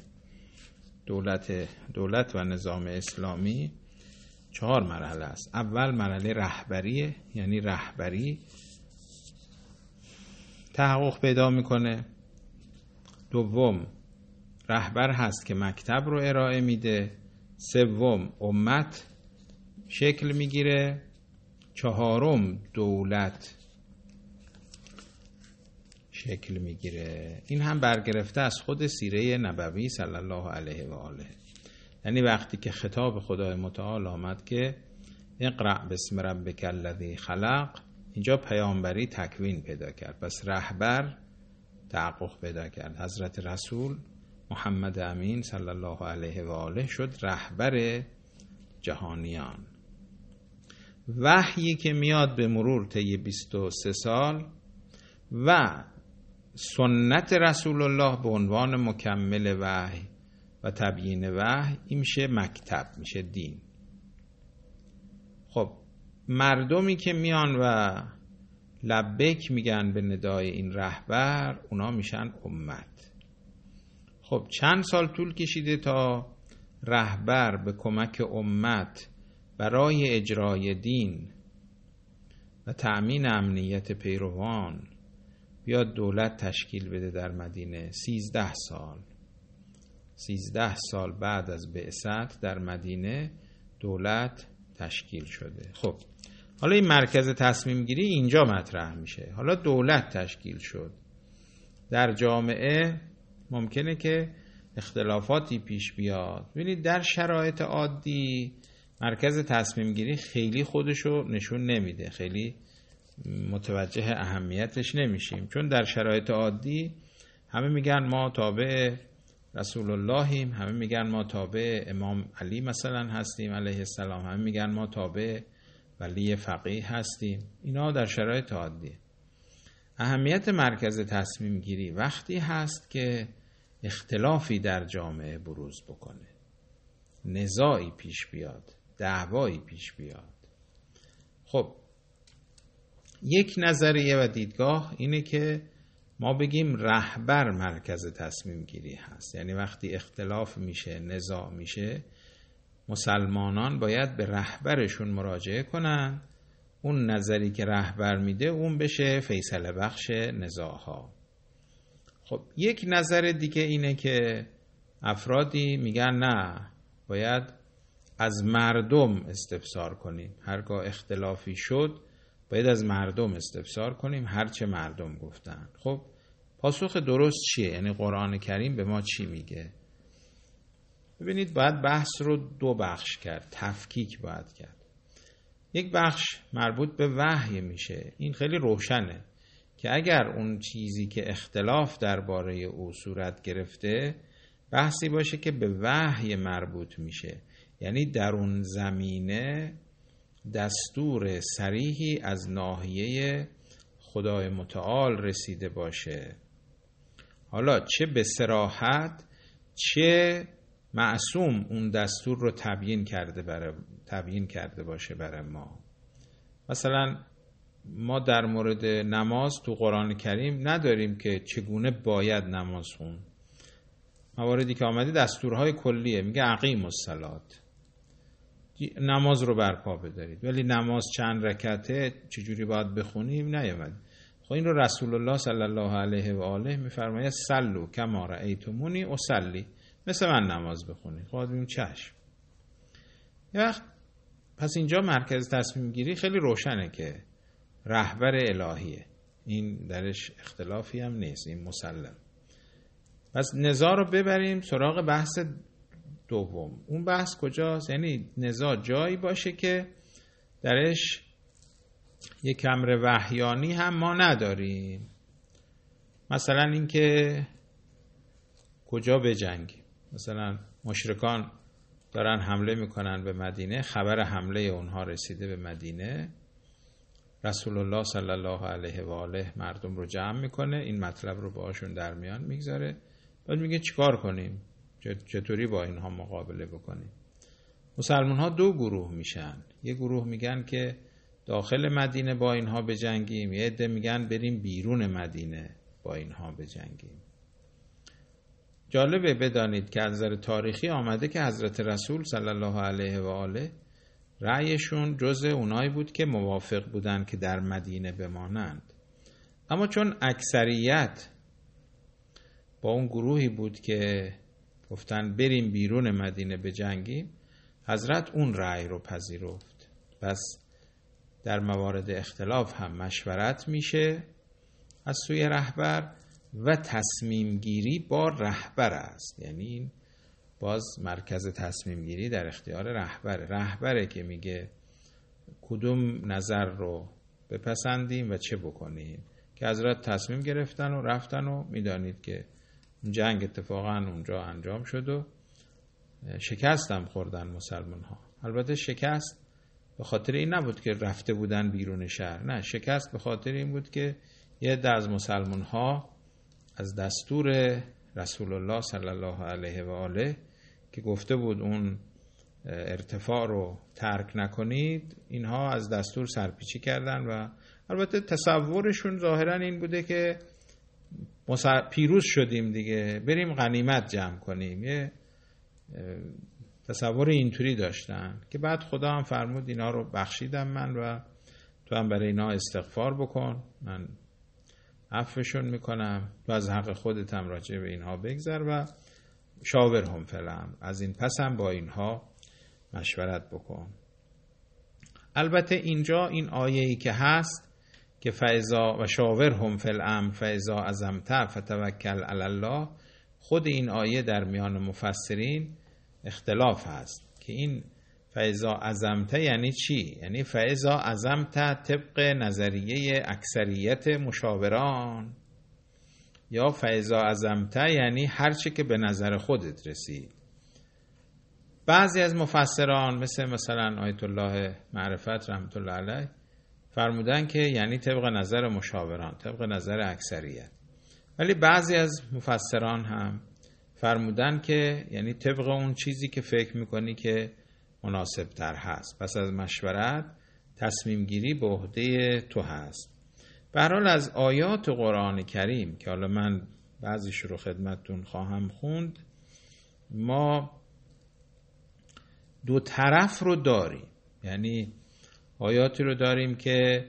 S1: دولت و نظام اسلامی 4 مرحله است. اول مرحله رهبریه، یعنی رهبری تحقق پیدا میکنه. دوم رهبر هست که مکتب رو ارائه میده. سوم امت شکل میگیره. چهارم دولت شکل میگیره. این هم برگرفته از خود سیره نبوی صلی الله علیه و آله. یعنی وقتی که خطاب خدای متعال آمد که اقرأ باسم ربک الذی خلق، اینجا پیامبری تکوین پیدا کرد. پس رهبر تحقق پیدا کرد. حضرت رسول محمد امین صلی الله علیه و آله شد رهبر جهانیان. وحیی که میاد به مرور طی 23 سال و سنت رسول الله به عنوان مکمل وحی و تبیین وحی، این میشه مکتب، میشه دین. خب مردمی که میان و لبیک میگن به ندای این رهبر، اونا میشن امت. خب چند سال طول کشیده تا رهبر به کمک امت برای اجرای دین و تأمین امنیت پیروان بیاد دولت تشکیل بده در مدینه. 13 سال بعد از بعثت در مدینه دولت تشکیل شده. خب حالا این مرکز تصمیم گیری اینجا مطرح میشه. حالا دولت تشکیل شد، در جامعه ممکنه که اختلافاتی پیش بیاد. ببینید در شرایط عادی مرکز تصمیم گیری خیلی خودشو نشون نمیده، خیلی متوجه اهمیتش نمیشیم، چون در شرایط عادی همه میگن ما تابع رسول اللهیم، همه میگن ما تابع امام علی مثلا هستیم علیه السلام، همه میگن ما تابع ولی فقیه هستیم. اینا در شرایط عادی. اهمیت مرکز تصمیم گیری وقتی هست که اختلافی در جامعه بروز بکنه، نزاعی پیش بیاد، دعوایی پیش بیاد. خب یک نظریه و دیدگاه اینه که ما بگیم رهبر مرکز تصمیم گیری هست. یعنی وقتی اختلاف میشه، نزاع میشه، مسلمانان باید به رهبرشون مراجعه کنن، اون نظری که رهبر میده اون بشه فیصله بخش نزاعها. خب یک نظر دیگه اینه که افرادی میگن نه، باید از مردم استفسار کنیم، هرگاه اختلافی شد باید از مردم استفسار کنیم، هرچه مردم گفتن. خب پاسخ درست چیه؟ یعنی قرآن کریم به ما چی میگه؟ ببینید باید بحث رو دو بخش کرد، تفکیک باید کرد. یک بخش مربوط به وحی میشه. این خیلی روشنه که اگر اون چیزی که اختلاف درباره او صورت گرفته بحثی باشه که به وحی مربوط میشه، یعنی در اون زمینه دستور صریحی از ناحیه خدای متعال رسیده باشه، حالا چه به صراحت چه معصوم اون دستور رو تبیین کرده باشه برای ما. مثلا ما در مورد نماز تو قرآن کریم نداریم که چگونه باید نماز خون. مواردی که آمده دستورهای کلیه، میگه اقیموا الصلاة، نماز رو برپا بدارید، ولی نماز چند رکعته چجوری باید بخونیم نیامد. خب این رو رسول الله صلی الله علیه و آله میفرماید صلوا کما رأیتمونی اصلی، مثل من نماز بخونید. خب بگیم چشم. یه وقت پس اینجا مرکز تصمیم گیری خیلی روشنه که رهبر الهیه، این درش اختلافی هم نیست، این مسلم. پس نزاع رو ببریم سراغ بحث دوم. اون بحث کجاست؟ یعنی نزاع جایی باشه که درش یک امر وحیانی هم ما نداریم. مثلا اینکه کجا بجنگیم. مثلا مشرکان دارن حمله میکنن به مدینه، خبر حمله اونها رسیده به مدینه، رسول الله صلی الله علیه و آله مردم رو جمع میکنه، این مطلب رو باهاشون در میان میگذاره، بعد میگه چیکار کنیم، چطوری با اینها مقابله بکنیم. مسلمان ها دو گروه میشن، یه گروه میگن که داخل مدینه با اینها بجنگیم، یه عده میگن بریم بیرون مدینه با اینها بجنگیم. جالبه بدانید که از نظر تاریخی آمده که حضرت رسول صلی الله علیه و آله رأیشون جز اونایی بود که موافق بودن که در مدینه بمانند، اما چون اکثریت با اون گروهی بود که گفتن بریم بیرون مدینه بجنگیم، حضرت اون رأی رو پذیرفت. پس در موارد اختلاف هم مشورت میشه از سوی رهبر و تصمیم گیری با رهبر است. یعنی این باز مرکز تصمیم گیری در اختیار رهبره که میگه کدوم نظر رو بپسندیم و چه بکنیم، که حضرت تصمیم گرفتن و رفتن و میدانید که جنگ اتفاقا اونجا انجام شد و شکست هم خوردن مسلمان ها. البته شکست به خاطر این نبود که رفته بودن بیرون شهر، نه، شکست به خاطر این بود که یه عده از مسلمان ها از دستور رسول الله صلی الله علیه و آله که گفته بود اون ارتفاع رو ترک نکنید، اینها از دستور سرپیچی کردن و البته تصورشون ظاهرا این بوده که پیروز شدیم دیگه، بریم غنیمت جمع کنیم. یه تصور اینطوری داشتن که بعد خدا هم فرمود اینا رو بخشیدم من و تو هم برای اینا استغفار بکن، من عفوشون میکنم، تو از حق خودت هم راجع به اینها بگذر و شاورهم فی الامر، از این پس هم با اینها مشورت بکن. البته اینجا این آیه‌ای که هست که فاذا و شاورهم فی الامر فاذا عزمت فتوکل علی الله، خود این آیه در میان مفسرین اختلاف هست که این فاذا عزمت یعنی چی؟ یعنی فاذا عزمت طبق نظریه اکثریت مشاوران، یا فاذا عزمت یعنی هر چه که به نظر خودت رسید. بعضی از مفسران مثلا آیت الله معرفت رحمت الله علیه فرمودن که یعنی طبق نظر مشاوران، طبق نظر اکثریت. ولی بعضی از مفسران هم فرمودن که یعنی طبق اون چیزی که فکر میکنی که مناسب تر هست، پس از مشورت تصمیم گیری به عهده تو هست. به هر حال از آیات قرآن کریم که حالا من بعضیش رو خدمتتون خواهم خوند، ما دو طرف رو داریم. یعنی آیاتی رو داریم که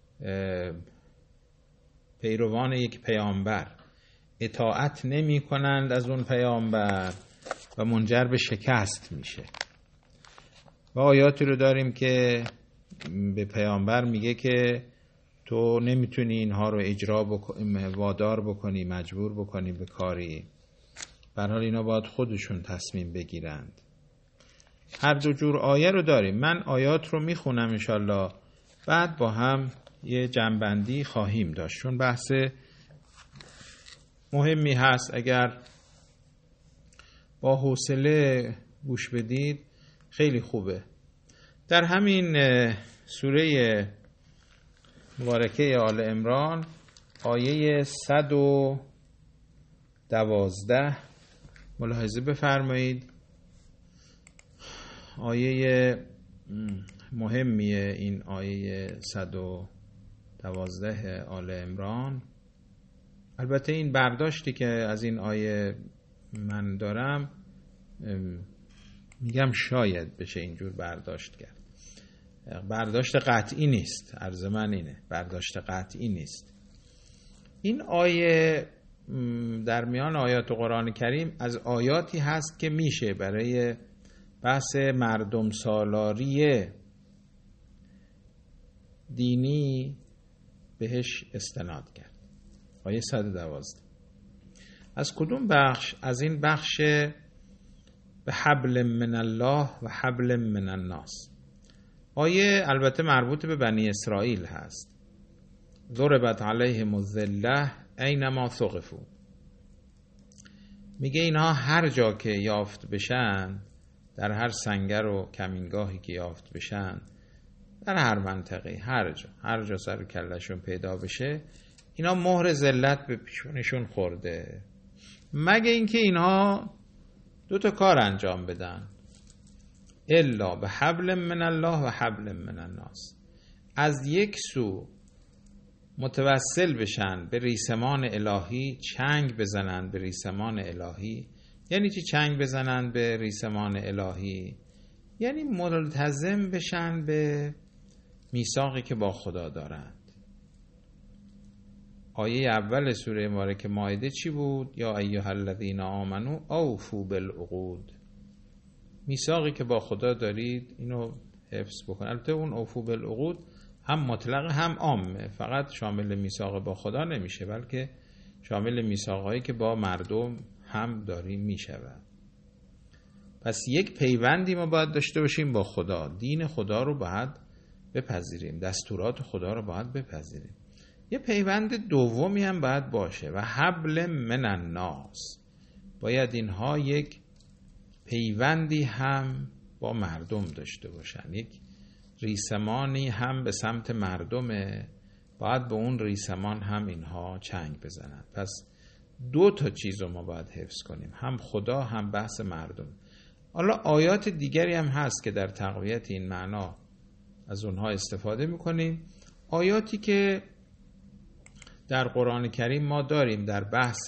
S1: پیروان یک پیامبر اطاعت نمی کنند از اون پیامبر و منجر به شکست میشه، و آیاتی رو داریم که به پیامبر میگه که تو نمیتونی اینها رو اجرا بکنی، وادار بکنی، مجبور بکنی به کاری، به هر حال اینا باید خودشون تصمیم بگیرند. هر دو جور آیه رو داریم. من آیات رو میخونم انشالله، بعد با هم یه جنبندی خواهیم داشت، چون بحث مهمی هست. اگر با حوصله گوش بدید خیلی خوبه. در همین سوره مبارکه آل عمران آیه 112 ملاحظه بفرمایید. آیه مهمیه این آیه 112 آل عمران. البته این برداشتی که از این آیه من دارم، میگم شاید بشه اینجور برداشت کرد، برداشت قطعی نیست، عرض من اینه، برداشت قطعی نیست. این آیه در میان آیات قرآن کریم از آیاتی هست که میشه برای بحث مردم سالاری دینی بهش استناد کرد. آیه 112 از کدوم بخش؟ از این بخش به حبل من الله و حبل من الناس. آیه البته مربوط به بنی اسرائیل هست. ضربت علیهم الذلة اینما ثقفوا، میگه اینها هر جا که یافت بشن، در هر سنگر و کمینگاهی که یافت بشن، در هر منطقه، هر جا سر و کلشون پیدا بشه، اینا مهر ذلت به پیشونشون خورده، مگه اینکه اینها دو تا کار انجام بدن. الا به حبل من الله و حبل من الناس، از یک سو متوسل بشن به ریسمان الهی، چنگ بزنن به ریسمان الهی. یعنی چی چنگ بزنن به ریسمان الهی؟ یعنی ملتزم بشن به میثاقی که با خدا دارند. آیه اول سوره مبارکه مائده چی بود؟ یا ایها الذین آمنو اوفوا بالعقود، میثاقی که با خدا دارید اینو حفظ بکن. البته اون اوفوا بالعقود هم مطلق هم عامه، فقط شامل میثاق با خدا نمیشه، بلکه شامل میثاقایی که با مردم هم داریم میشود. پس یک پیوندی ما باید داشته باشیم با خدا، دین خدا رو باید بپذیریم، دستورات خدا رو باید بپذیریم. یه پیوند دومی هم باید باشه و حبل من الناس، باید اینها یک پیوندی هم با مردم داشته باشن، یک ریسمانی هم به سمت مردمه، باید به اون ریسمان هم اینها چنگ بزنن. پس دو تا چیز رو ما باید حفظ کنیم، هم خدا هم بحث مردم. حالا آیات دیگری هم هست که در تقویت این معنا از اونها استفاده میکنیم. آیاتی که در قرآن کریم ما داریم در بحث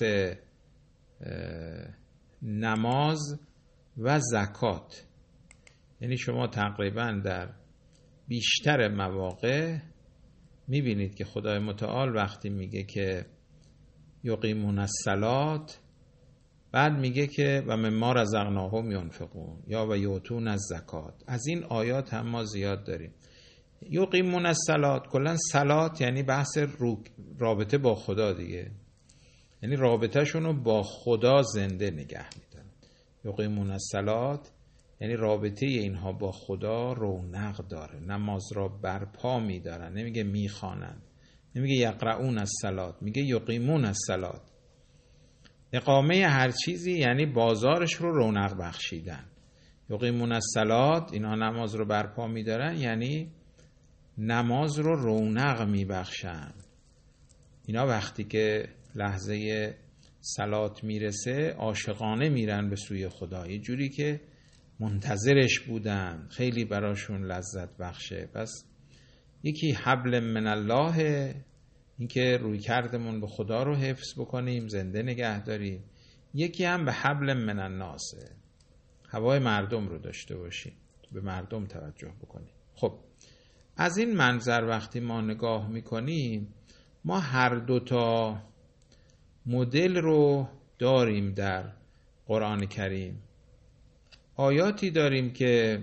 S1: نماز و زکات، یعنی شما تقریبا در بیشتر مواقع میبینید که خدای متعال وقتی میگه که یقیمون الصلاة، بعد میگه که و مما رزقناهم ینفقون یا و یؤتون الزکات. از این آیات هم ما زیاد داریم. یقیمون الصلاة، کلا صلات یعنی بحث رابطه با خدا دیگه، یعنی رابطه شونو با خدا زنده نگه میدارن. یقیمون الصلاة یعنی رابطه اینها با خدا رونق داره، نماز را برپا میدارن. نمیگه میخوانن، نمیگه یقرؤون الصلاة، میگه یقیمون الصلاة. اقامه هر چیزی یعنی بازارش رو رونق بخشیدن. یقیمون الصلاة، اینها نماز رو برپا میدارن یعنی نماز رو رونق میبخشن. اینا وقتی که لحظه صلات میرسه عاشقانه میرن به سوی خدا، یه جوری که منتظرش بودن، خیلی براشون لذت بخشه. پس یکی حبل من الله، این که روی کردمون به خدا رو حفظ بکنیم، زنده نگه داریم. یکی هم به حبل من الناس، هوای مردم رو داشته باشیم، به مردم توجه بکنیم. خب از این منظر وقتی ما نگاه میکنیم، ما هر دوتا مدل رو داریم در قرآن کریم. آیاتی داریم که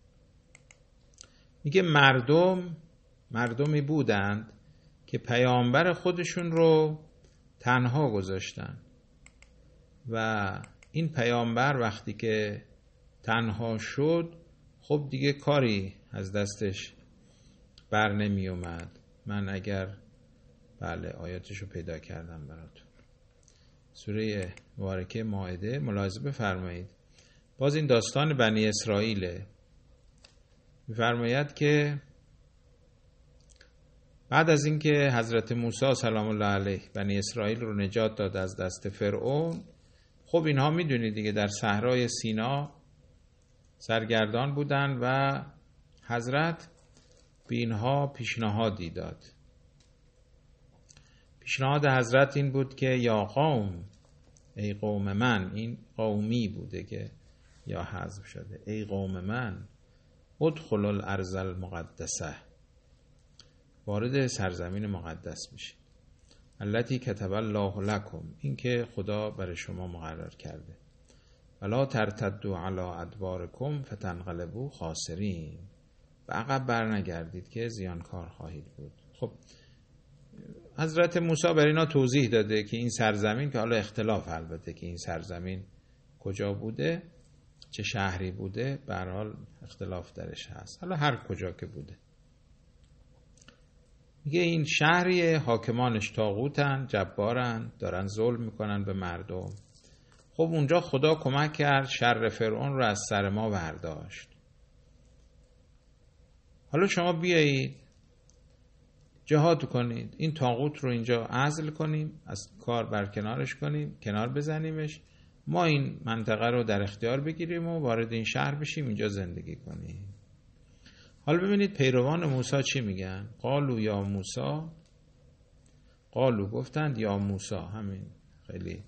S1: میگه مردمی بودند که پیامبر خودشون رو تنها گذاشتن و این پیامبر وقتی که تنها شد خب دیگه کاری از دستش بر نمی اومد. من اگر آیاتشو پیدا کردم براتون، سوره مبارکه مائده ملاحظه بفرمایید. باز این داستان بنی اسرائیله. میفرماید که بعد از اینکه حضرت موسی سلام الله علیه بنی اسرائیل رو نجات داد از دست فرعون، خب اینها میدونید دیگه در صحرای سینا سرگردان بودن و حضرت به اینها پیشنهادی داد. پیشنهاد حضرت این بود که یا قوم، ای قوم من، این قومی بوده که یا حذف شده، ای قوم من ادخلوا الارض المقدسه، وارد سرزمین مقدس میشه، التی کتب الله لکم، این که خدا برای شما مقرر کرده، ولا ترتدوا علی ادبارکم فتنقلبوا خاسرین، و عقب برنگردید که زیانکار خواهید بود. خب حضرت موسی برای اینا توضیح داده که این سرزمین، که حالا اختلاف البته که این سرزمین کجا بوده، چه شهری بوده، به هر حال اختلاف درش هست، حالا هر کجا که بوده، میگه این شهری حاکمانش طاغوتن، جبارن، دارن ظلم میکنن به مردم. خب اونجا خدا کمک کرد، شر فرعون رو از سر ما برداشت. حالا شما بیایید جهاد کنید، این طاغوت رو اینجا عزل کنیم، از کار برکنارش کنیم، کنار بزنیمش، ما این منطقه رو در اختیار بگیریم و وارد این شهر بشیم، اینجا زندگی کنیم. حالا ببینید پیروان موسی چی میگن. قالو یا موسی، قالو گفتند یا موسی، همین خیلی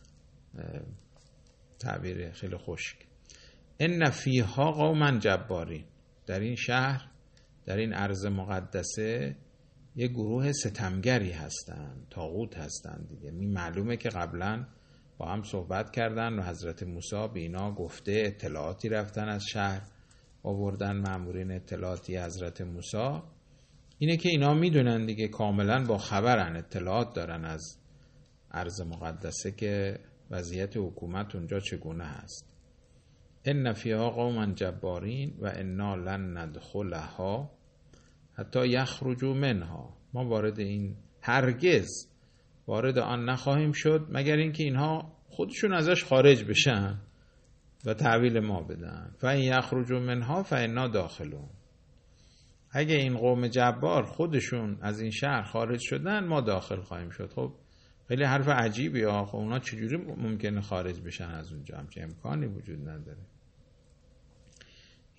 S1: تعبیر خیلی خشک، ان فیها قوما جبارین، در این شهر، در این ارض مقدسه یه گروه ستمگری هستن، طاغوت هستن دیگه. معلومه که قبلا با هم صحبت کردن و حضرت موسی به اینا گفته، اطلاعاتی رفتن از شهر آوردن، مامورین اطلاعاتی حضرت موسی، اینه که اینا میدونن دیگه، کاملا با خبرن، اطلاعات دارن از ارض مقدسه که وضعیت حکومت اونجا چگونه هست. ان فیها قوما جبارین و انا لن ندخلها حتی یخرجوا منها، ما وارد این، هرگز وارد آن نخواهیم شد مگر اینکه اینها خودشون ازش خارج بشن و تحویل ما بدن. فان یخرجوا منها فانا داخلون، اگه این قوم جبار خودشون از این شهر خارج شدن ما داخل خواهیم شد. خب خیلی حرف عجیبی ها. خب اونا چجوری ممکنه خارج بشن از اونجا؟ همچه امکانی وجود نداره.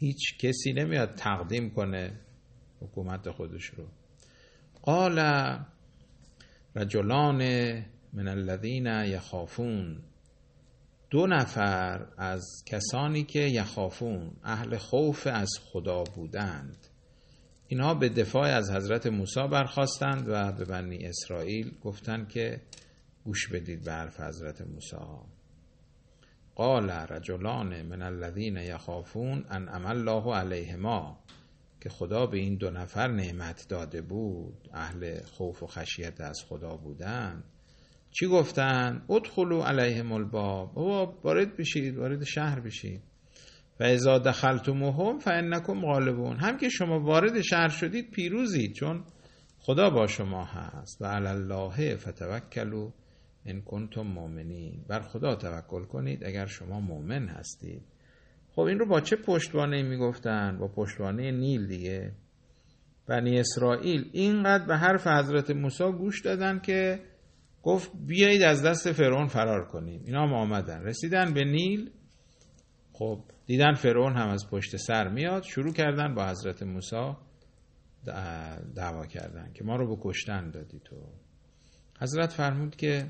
S1: هیچ کسی نمیاد تقدیم کنه حکومت خودش رو. قال رجلان من الذین یخافون، 2 نفر از کسانی که یخافون اهل خوف از خدا بودند، اینها به دفاع از حضرت موسی برخاستند و به بنی اسرائیل گفتند که گوش بدید به حرف حضرت موسی. قال رجلان من الذین یخافون انعم الله علیهما، که خدا به این 2 نفر نعمت داده بود، اهل خوف و خشیت از خدا بودند. چی گفتن؟ ادخلوا علیهم الباب، وارد بشید، وارد شهر بشید. و اذا دخلتموهم فانکم غالبون، هم که شما وارد شهر شدید پیروزید، چون خدا با شما هست. و علی الله فتوکلوا ان کنتم مؤمنین، بر خدا توکل کنید اگر شما مؤمن هستید. خب این رو با چه پشتوانه‌ای میگفتن؟ با پشتوانه نیل دیگه. بنی اسرائیل اینقدر به حرف حضرت موسی گوش دادن که گفت بیایید از دست فرعون فرار کنیم. اینا هم آمدن، رسیدن به نیل. خب دیدن فرعون هم از پشت سر میاد، شروع کردن با حضرت موسی دعوا کردن که ما رو به کشتن دادی تو. حضرت فرمود که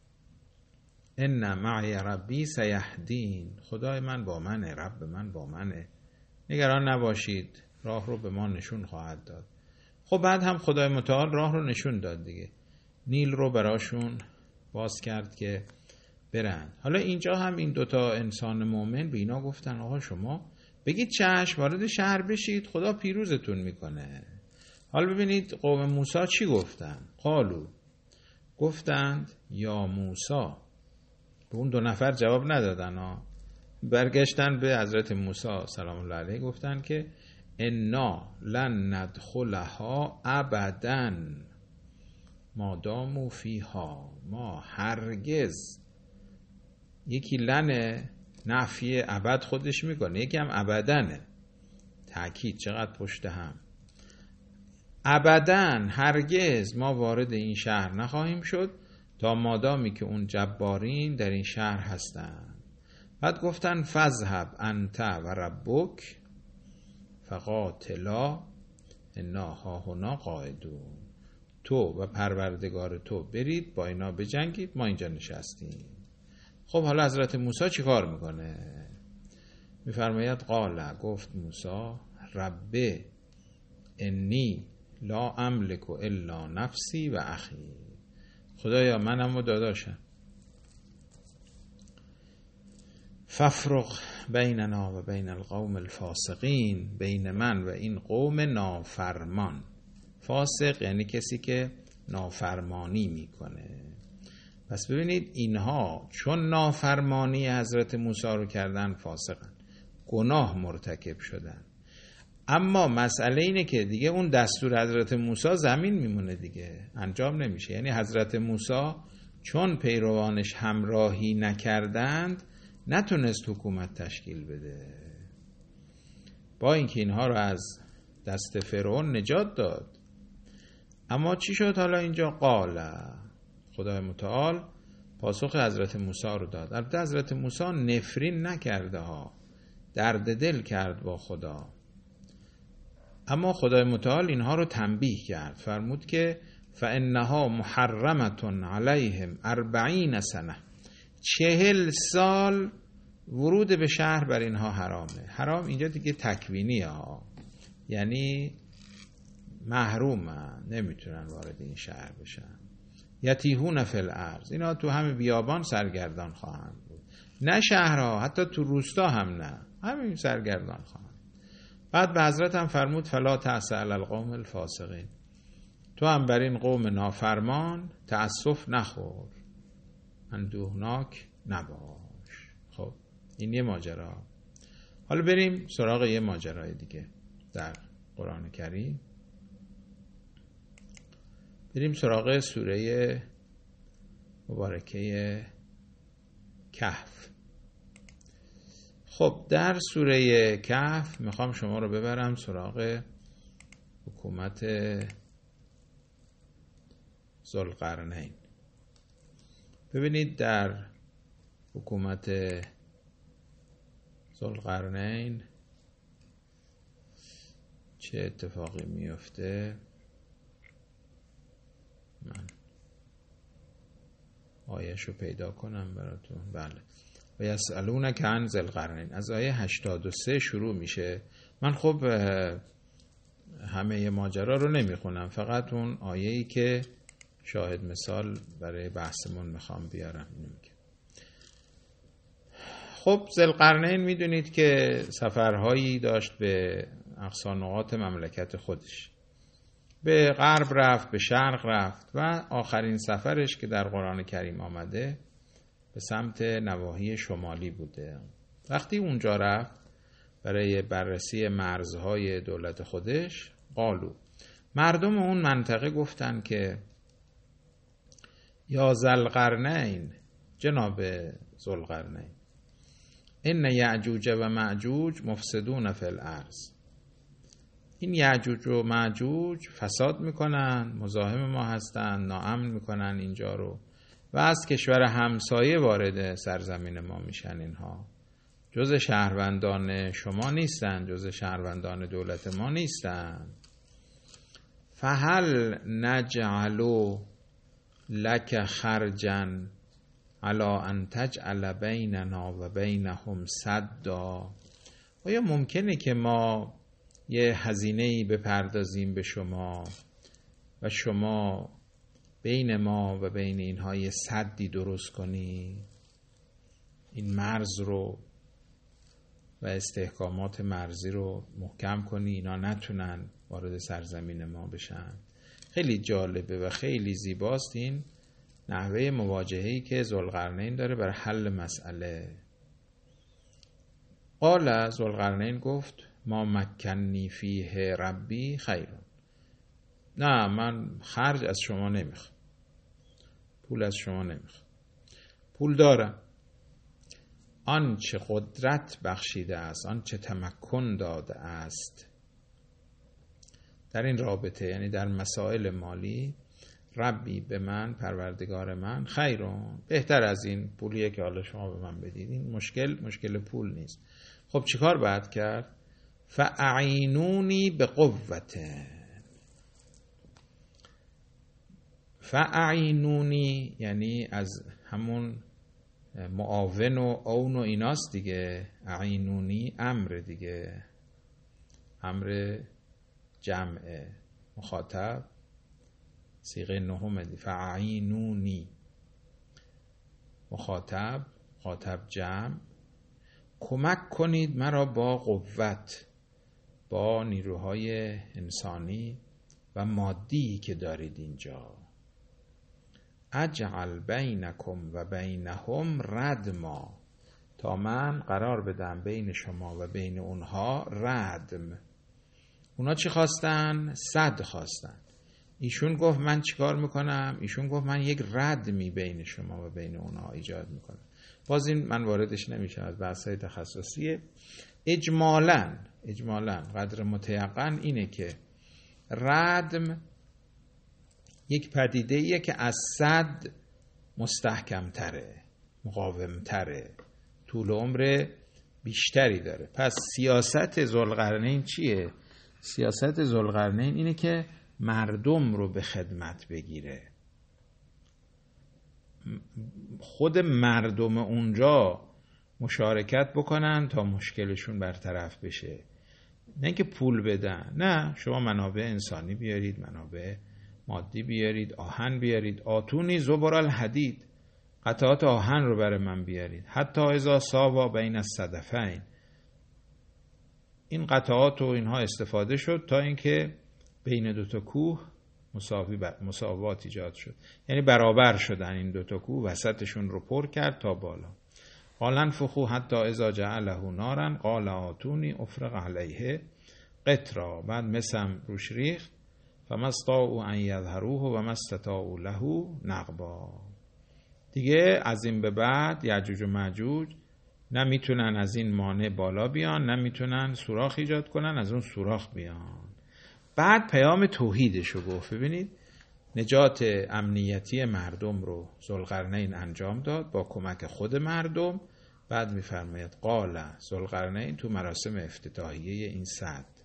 S1: ان معی ربی سیهدین، خدای من با منه، رب من با منه، نگران نباشید، راه رو به ما نشون خواهد داد. خب بعد هم خدای متعال راه رو نشون داد دیگه، نیل رو براشون باز کرد که برن. حالا اینجا هم این 2 انسان مومن به اینا گفتن آقا شما بگید چشم، وارد شهر بشید، خدا پیروزتون میکنه. حالا ببینید قوم موسی چی گفتن. قالو، گفتند یا موسی، به اون 2 نفر جواب ندادن برگشتن به حضرت موسی سلام الله علیه گفتن که انا لن ندخلها ابدا ما داموا فیها، ما هرگز، یکی لن نفی ابد خودش میکنه، یکی هم ابدنه، تأکید چقدر پشت هم، ابدا هرگز ما وارد این شهر نخواهیم شد تا مادامی که اون جبارین در این شهر هستن. بعد گفتن فذهب انت و ربک فقاتلا انا هاهنا قاعدون، تو و پروردگار تو برید با اینا بجنگید، ما اینجا نشستیم. خب حالا حضرت موسی چی کار میکنه؟ میفرماید قال، گفت موسی رب انی لا املک الا نفسی و اخی، خدایا منم و داداشم، فافرق بیننا و بین القوم الفاسقین، بین من و این قوم نافرمان. فاسق یعنی کسی که نافرمانی میکنه. پس ببینید اینها چون نافرمانی حضرت موسی رو کردن فاسقن، گناه مرتکب شدن. اما مسئله اینه که دیگه اون دستور حضرت موسی زمین میمونه دیگه، انجام نمیشه. یعنی حضرت موسی چون پیروانش همراهی نکردند نتونست حکومت تشکیل بده، با اینکه اینها رو از دست فرعون نجات داد. اما چی شد حالا اینجا؟ قال، خدای متعال پاسخ حضرت موسی رو داد. البته حضرت موسی نفرین نکرده ها، درد دل کرد با خدا، اما خدای متعال اینها رو تنبیه کرد، فرمود که فانها محرمة علیهم 40 سنه، 40 سال ورود به شهر بر اینها حرامه. حرام اینجا دیگه تکوینیه ها، یعنی محرومن، نمیتونن وارد این شهر بشن. یتیهون فی الارض، اینا تو همه بیابان سرگردان خواهند بود، نه شهرها، حتی تو روستا هم نه، همین سرگردان خواهند. بعد به حضرت هم فرمود فلا تأس علی القوم الفاسقین، تو هم بر این قوم نافرمان تأسف نخور، اندوهناک نباش. خب این یه ماجرا. حالا بریم سراغ یه ماجرای دیگه در قرآن کریم. بریم سراغ سوره مبارکه کهف. خب در سوره کهف میخوام شما رو ببرم سراغ حکومت ذوالقرنین. ببینید در حکومت ذوالقرنین چه اتفاقی میفته؟ من آیه‌شو پیدا کنم براتون. بله. و یسألونک عن ذی القرنین، از آیه 83 شروع میشه. من خب همه ماجرا رو نمیخونم، فقط اون آیه‌ای که شاهد مثال برای بحثمون میخوام بیارم. خب ذی القرنین میدونید که سفرهایی داشت به اقصا نقاط مملکت خودش، به غرب رفت، به شرق رفت و آخرین سفرش که در قرآن کریم آمده به سمت نواحی شمالی بوده. وقتی اونجا رفت برای بررسی مرزهای دولت خودش، قالو، مردم اون منطقه گفتن که یا ذی القرنین، جناب ذوالقرنین، ان یأجوج و مأجوج مفسدون فی الارض، این یأجوج و مأجوج فساد میکنن، مزاحم ما هستن، ناامن میکنن اینجا رو و از کشور همسایه وارد سرزمین ما میشن. اینها جز شهروندان شما نیستن، جز شهروندان دولت ما نیستن. فهل نجعل لک خرجا علی ان تجعل بیننا و بینهم سدا، آیا ممکنه که ما یه هزینه‌ای بپردازیم به شما و شما بین ما و بین اینها یه سدی درست کنی، این مرز رو و استحکامات مرزی رو محکم کنی، اینا نتونن وارد سرزمین ما بشن. خیلی جالبه و خیلی زیباست این نحوه مواجهه‌ای که ذوالقرنین داره برای حل مسئله. قال، ذوالقرنین گفت ما مکنی فیه ربی خیرون، نه من خرج از شما نمیخوام، پول از شما نمیخوام، پول دارم، آنچه قدرت بخشیده است، آنچه تمکن داده است در این رابطه، یعنی در مسائل مالی، ربی به من، پروردگار من، خیرون، بهتر از این پولیه که حالا شما به من بدید. این مشکل پول نیست. خب چیکار باید کرد؟ فاعینونی به قوته، فاعینونی یعنی از همون معاون و اون و ایناست دیگه. اعینونی امر دیگه، امر جمع، مخاطب صیغه نهم دی. فاعینونی مخاطب جمع، کمک کنید مرا با قوت، با نیروهای انسانی و مادی که دارید اینجا. اجعل بینکم و بینهم ردما، تا من قرار بدم بین شما و بین اونها ردم. اونا چی خواستن؟ سد خواستن. ایشون گفت من چیکار میکنم؟ ایشون گفت من یک ردمی بین شما و بین اونها ایجاد میکنم. باز این من واردش نمیشم، از بحث‌های تخصصیه. اجمالاً قدر متیقن اینه که ردم یک پدیده ایه که از سد مستحکم تره، مقاوم تره، طول عمر بیشتری داره. پس سیاست ذوالقرنین چیه؟ سیاست ذوالقرنین اینه که مردم رو به خدمت بگیره، خود مردم اونجا مشارکت بکنن تا مشکلشون برطرف بشه، نه اینکه پول بدن. نه، شما منابع انسانی بیارید، منابع مادی بیارید، آهن بیارید، آتونی زبر الحدید، قطعات آهن رو برای من بیارید، حتی اذا ساوا بین الصدفین، این قطعات و اینها استفاده شد تا اینکه بین دوتا کوه مساوات ایجاد شد، یعنی برابر شدن این دوتا کوه، وسطشون رو پر کرد تا بالا. قال انفخوا حتی اذا جعله نارا قال آتونی افرغ علیه قطرا، بعد مسم روش ریخت، فما استطاعوا ان یظهروه و ما استطاعوا له نقبا. دیگه از این به بعد یأجوج و مأجوج نه میتونن از این مانع بالا بیان، نه میتونن سوراخ ایجاد کنن از اون سوراخ بیان. بعد پیام توحیدشو گفت. ببینید نجات امنیتی مردم رو ذوالقرنین انجام داد با کمک خود مردم. بعد میفرماید قال ذوالقرنین تو مراسم افتتاحیه این سد،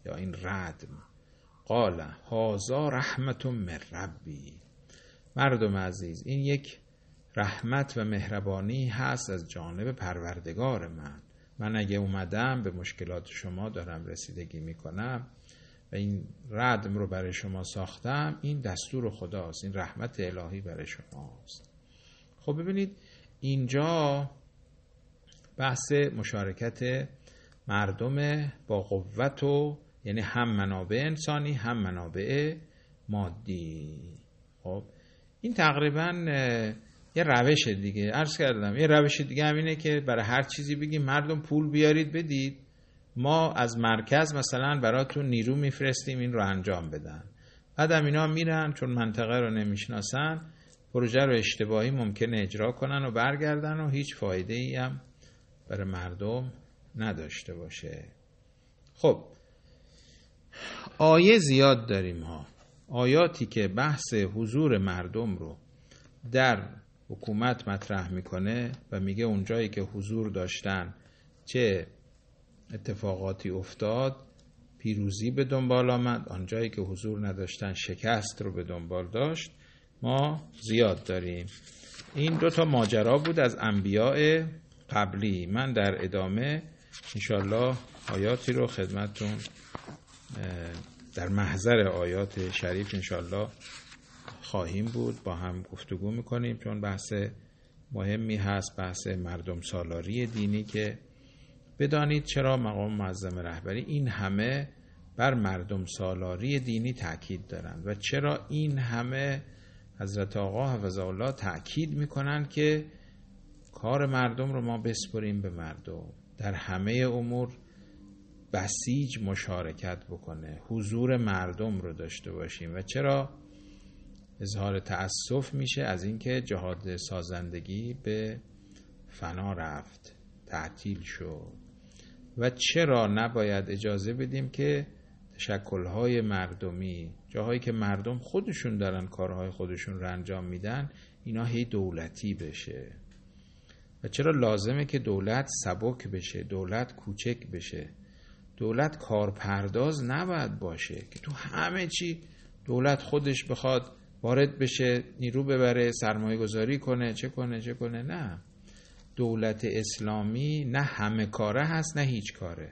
S1: یا این ردم. قال هذا رحمت من ربی. مردم عزیز، این یک رحمت و مهربانی هست از جانب پروردگار من اگه اومدم به مشکلات شما دارم رسیدگی میکنم و این ردم رو برای شما ساختم، این دستور خداست، این رحمت الهی برای شماست. خب ببینید اینجا بحث مشارکت مردم با قوت و یعنی هم منابع انسانی هم منابع مادی. خب این تقریبا یه روش دیگه عرض کردم، یه روش دیگه همینه که برای هر چیزی بگیم مردم پول بیارید بدید، ما از مرکز مثلا براتون نیرو میفرستیم این رو انجام بدن، بعدم اینا میرن چون منطقه رو نمیشناسن پروژه رو اشتباهی ممکنه اجرا کنن و برگردن و هیچ فایده ای هم برای مردم نداشته باشه. خب آیه زیاد داریم ها، آیاتی که بحث حضور مردم رو در حکومت مطرح میکنه و میگه اونجایی که حضور داشتن چه اتفاقاتی افتاد، پیروزی به دنبال آمد، آنجایی که حضور نداشتن شکست رو به دنبال داشت. ما زیاد داریم. این 2 ماجرا بود از انبیاء قبلی. من در ادامه انشالله آیاتی رو خدمتتون در محضر آیات شریف انشالله خواهیم بود، با هم گفتگو میکنیم، چون بحث مهمی هست، بحث مردم سالاری دینی که بدانید چرا مقام معظم رهبری این همه بر مردم سالاری دینی تأکید دارند و چرا این همه حضرت آقا حفظه تأکید میکنن که کار مردم رو ما بسپریم به مردم، در همه امور بسیج مشارکت بکنه، حضور مردم رو داشته باشیم. و چرا اظهار تأسف میشه از اینکه جهاد سازندگی به فنا رفت، تعطیل شد، و چرا نباید اجازه بدیم که تشکل‌های مردمی، جاهایی که مردم خودشون دارن کارهای خودشون رو انجام میدن، اینا هی دولتی بشه. و چرا لازمه که دولت سبک بشه، دولت کوچک بشه، دولت کارپرداز نباید باشه که تو همه چی دولت خودش بخواد وارد بشه، نیرو ببره، سرمایه گذاری کنه، چه کنه. نه، دولت اسلامی نه همه کاره هست نه هیچ کاره،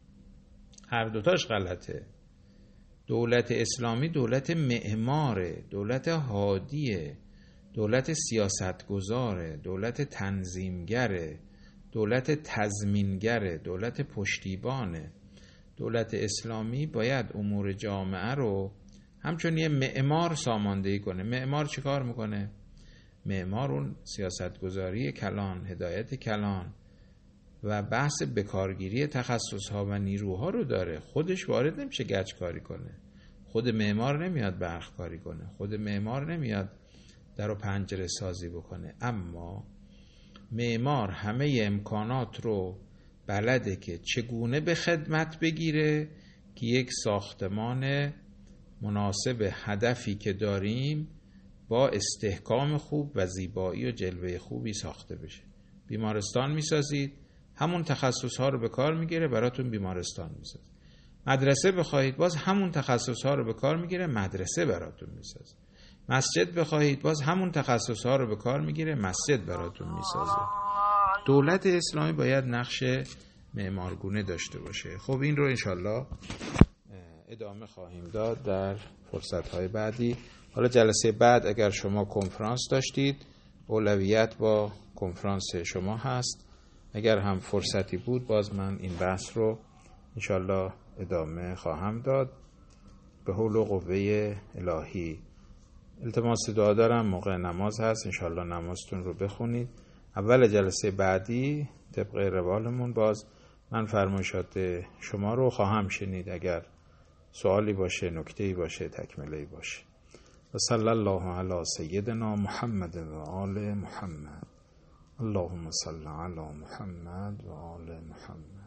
S1: هر دوتاش غلطه. دولت اسلامی دولت معماره، دولت هادیه، دولت سیاستگزاره، دولت تنظیمگره، دولت تضمینگره، دولت پشتیبانه. دولت اسلامی باید امور جامعه رو همچون یه معمار ساماندهی کنه. معمار چی کار میکنه؟ معمار اون سیاستگزاری کلان، هدایت کلان و بحث بکارگیری تخصصها و نیروها رو داره. خودش وارد نمیشه گچ کاری کنه، خود معمار نمیاد برق کاری کنه، خود معمار نمیاد در و پنجره سازی بکنه، اما معمار همه امکانات رو بلده که چگونه به خدمت بگیره که یک ساختمان مناسب هدفی که داریم با استحکام خوب و زیبایی و جلوه خوبی ساخته بشه. بیمارستان میسازید، همون تخصص ها رو به کار میگیره، براتون بیمارستان میسازه. مدرسه بخواهید، باز همون تخصص ها رو به کار میگیره، مدرسه براتون میسازه. مسجد بخواهید، باز همون تخصص ها رو به کار میگیره، مسجد براتون میسازه. دولت اسلامی باید نقش معمارگونه داشته باشه. خب این رو انشالله ادامه خواهیم داد در فرصت‌های بعدی. حالا جلسه بعد اگر شما کنفرانس داشتید، اولویت با کنفرانس شما هست. اگر هم فرصتی بود باز من این بحث رو انشالله ادامه خواهم داد به حول و قوه الهی. التماس دعا دارم، موقع نماز هست، انشالله نمازتون رو بخونید. اول جلسه بعدی طبق روالمون باز من فرمایشات شما رو خواهم شنید، اگر سوالی باشه، نکته‌ای باشه، تکمله‌ای باشه. و صلی الله علی سیدنا محمد و آل محمد. اللهم صل علی محمد و آل محمد.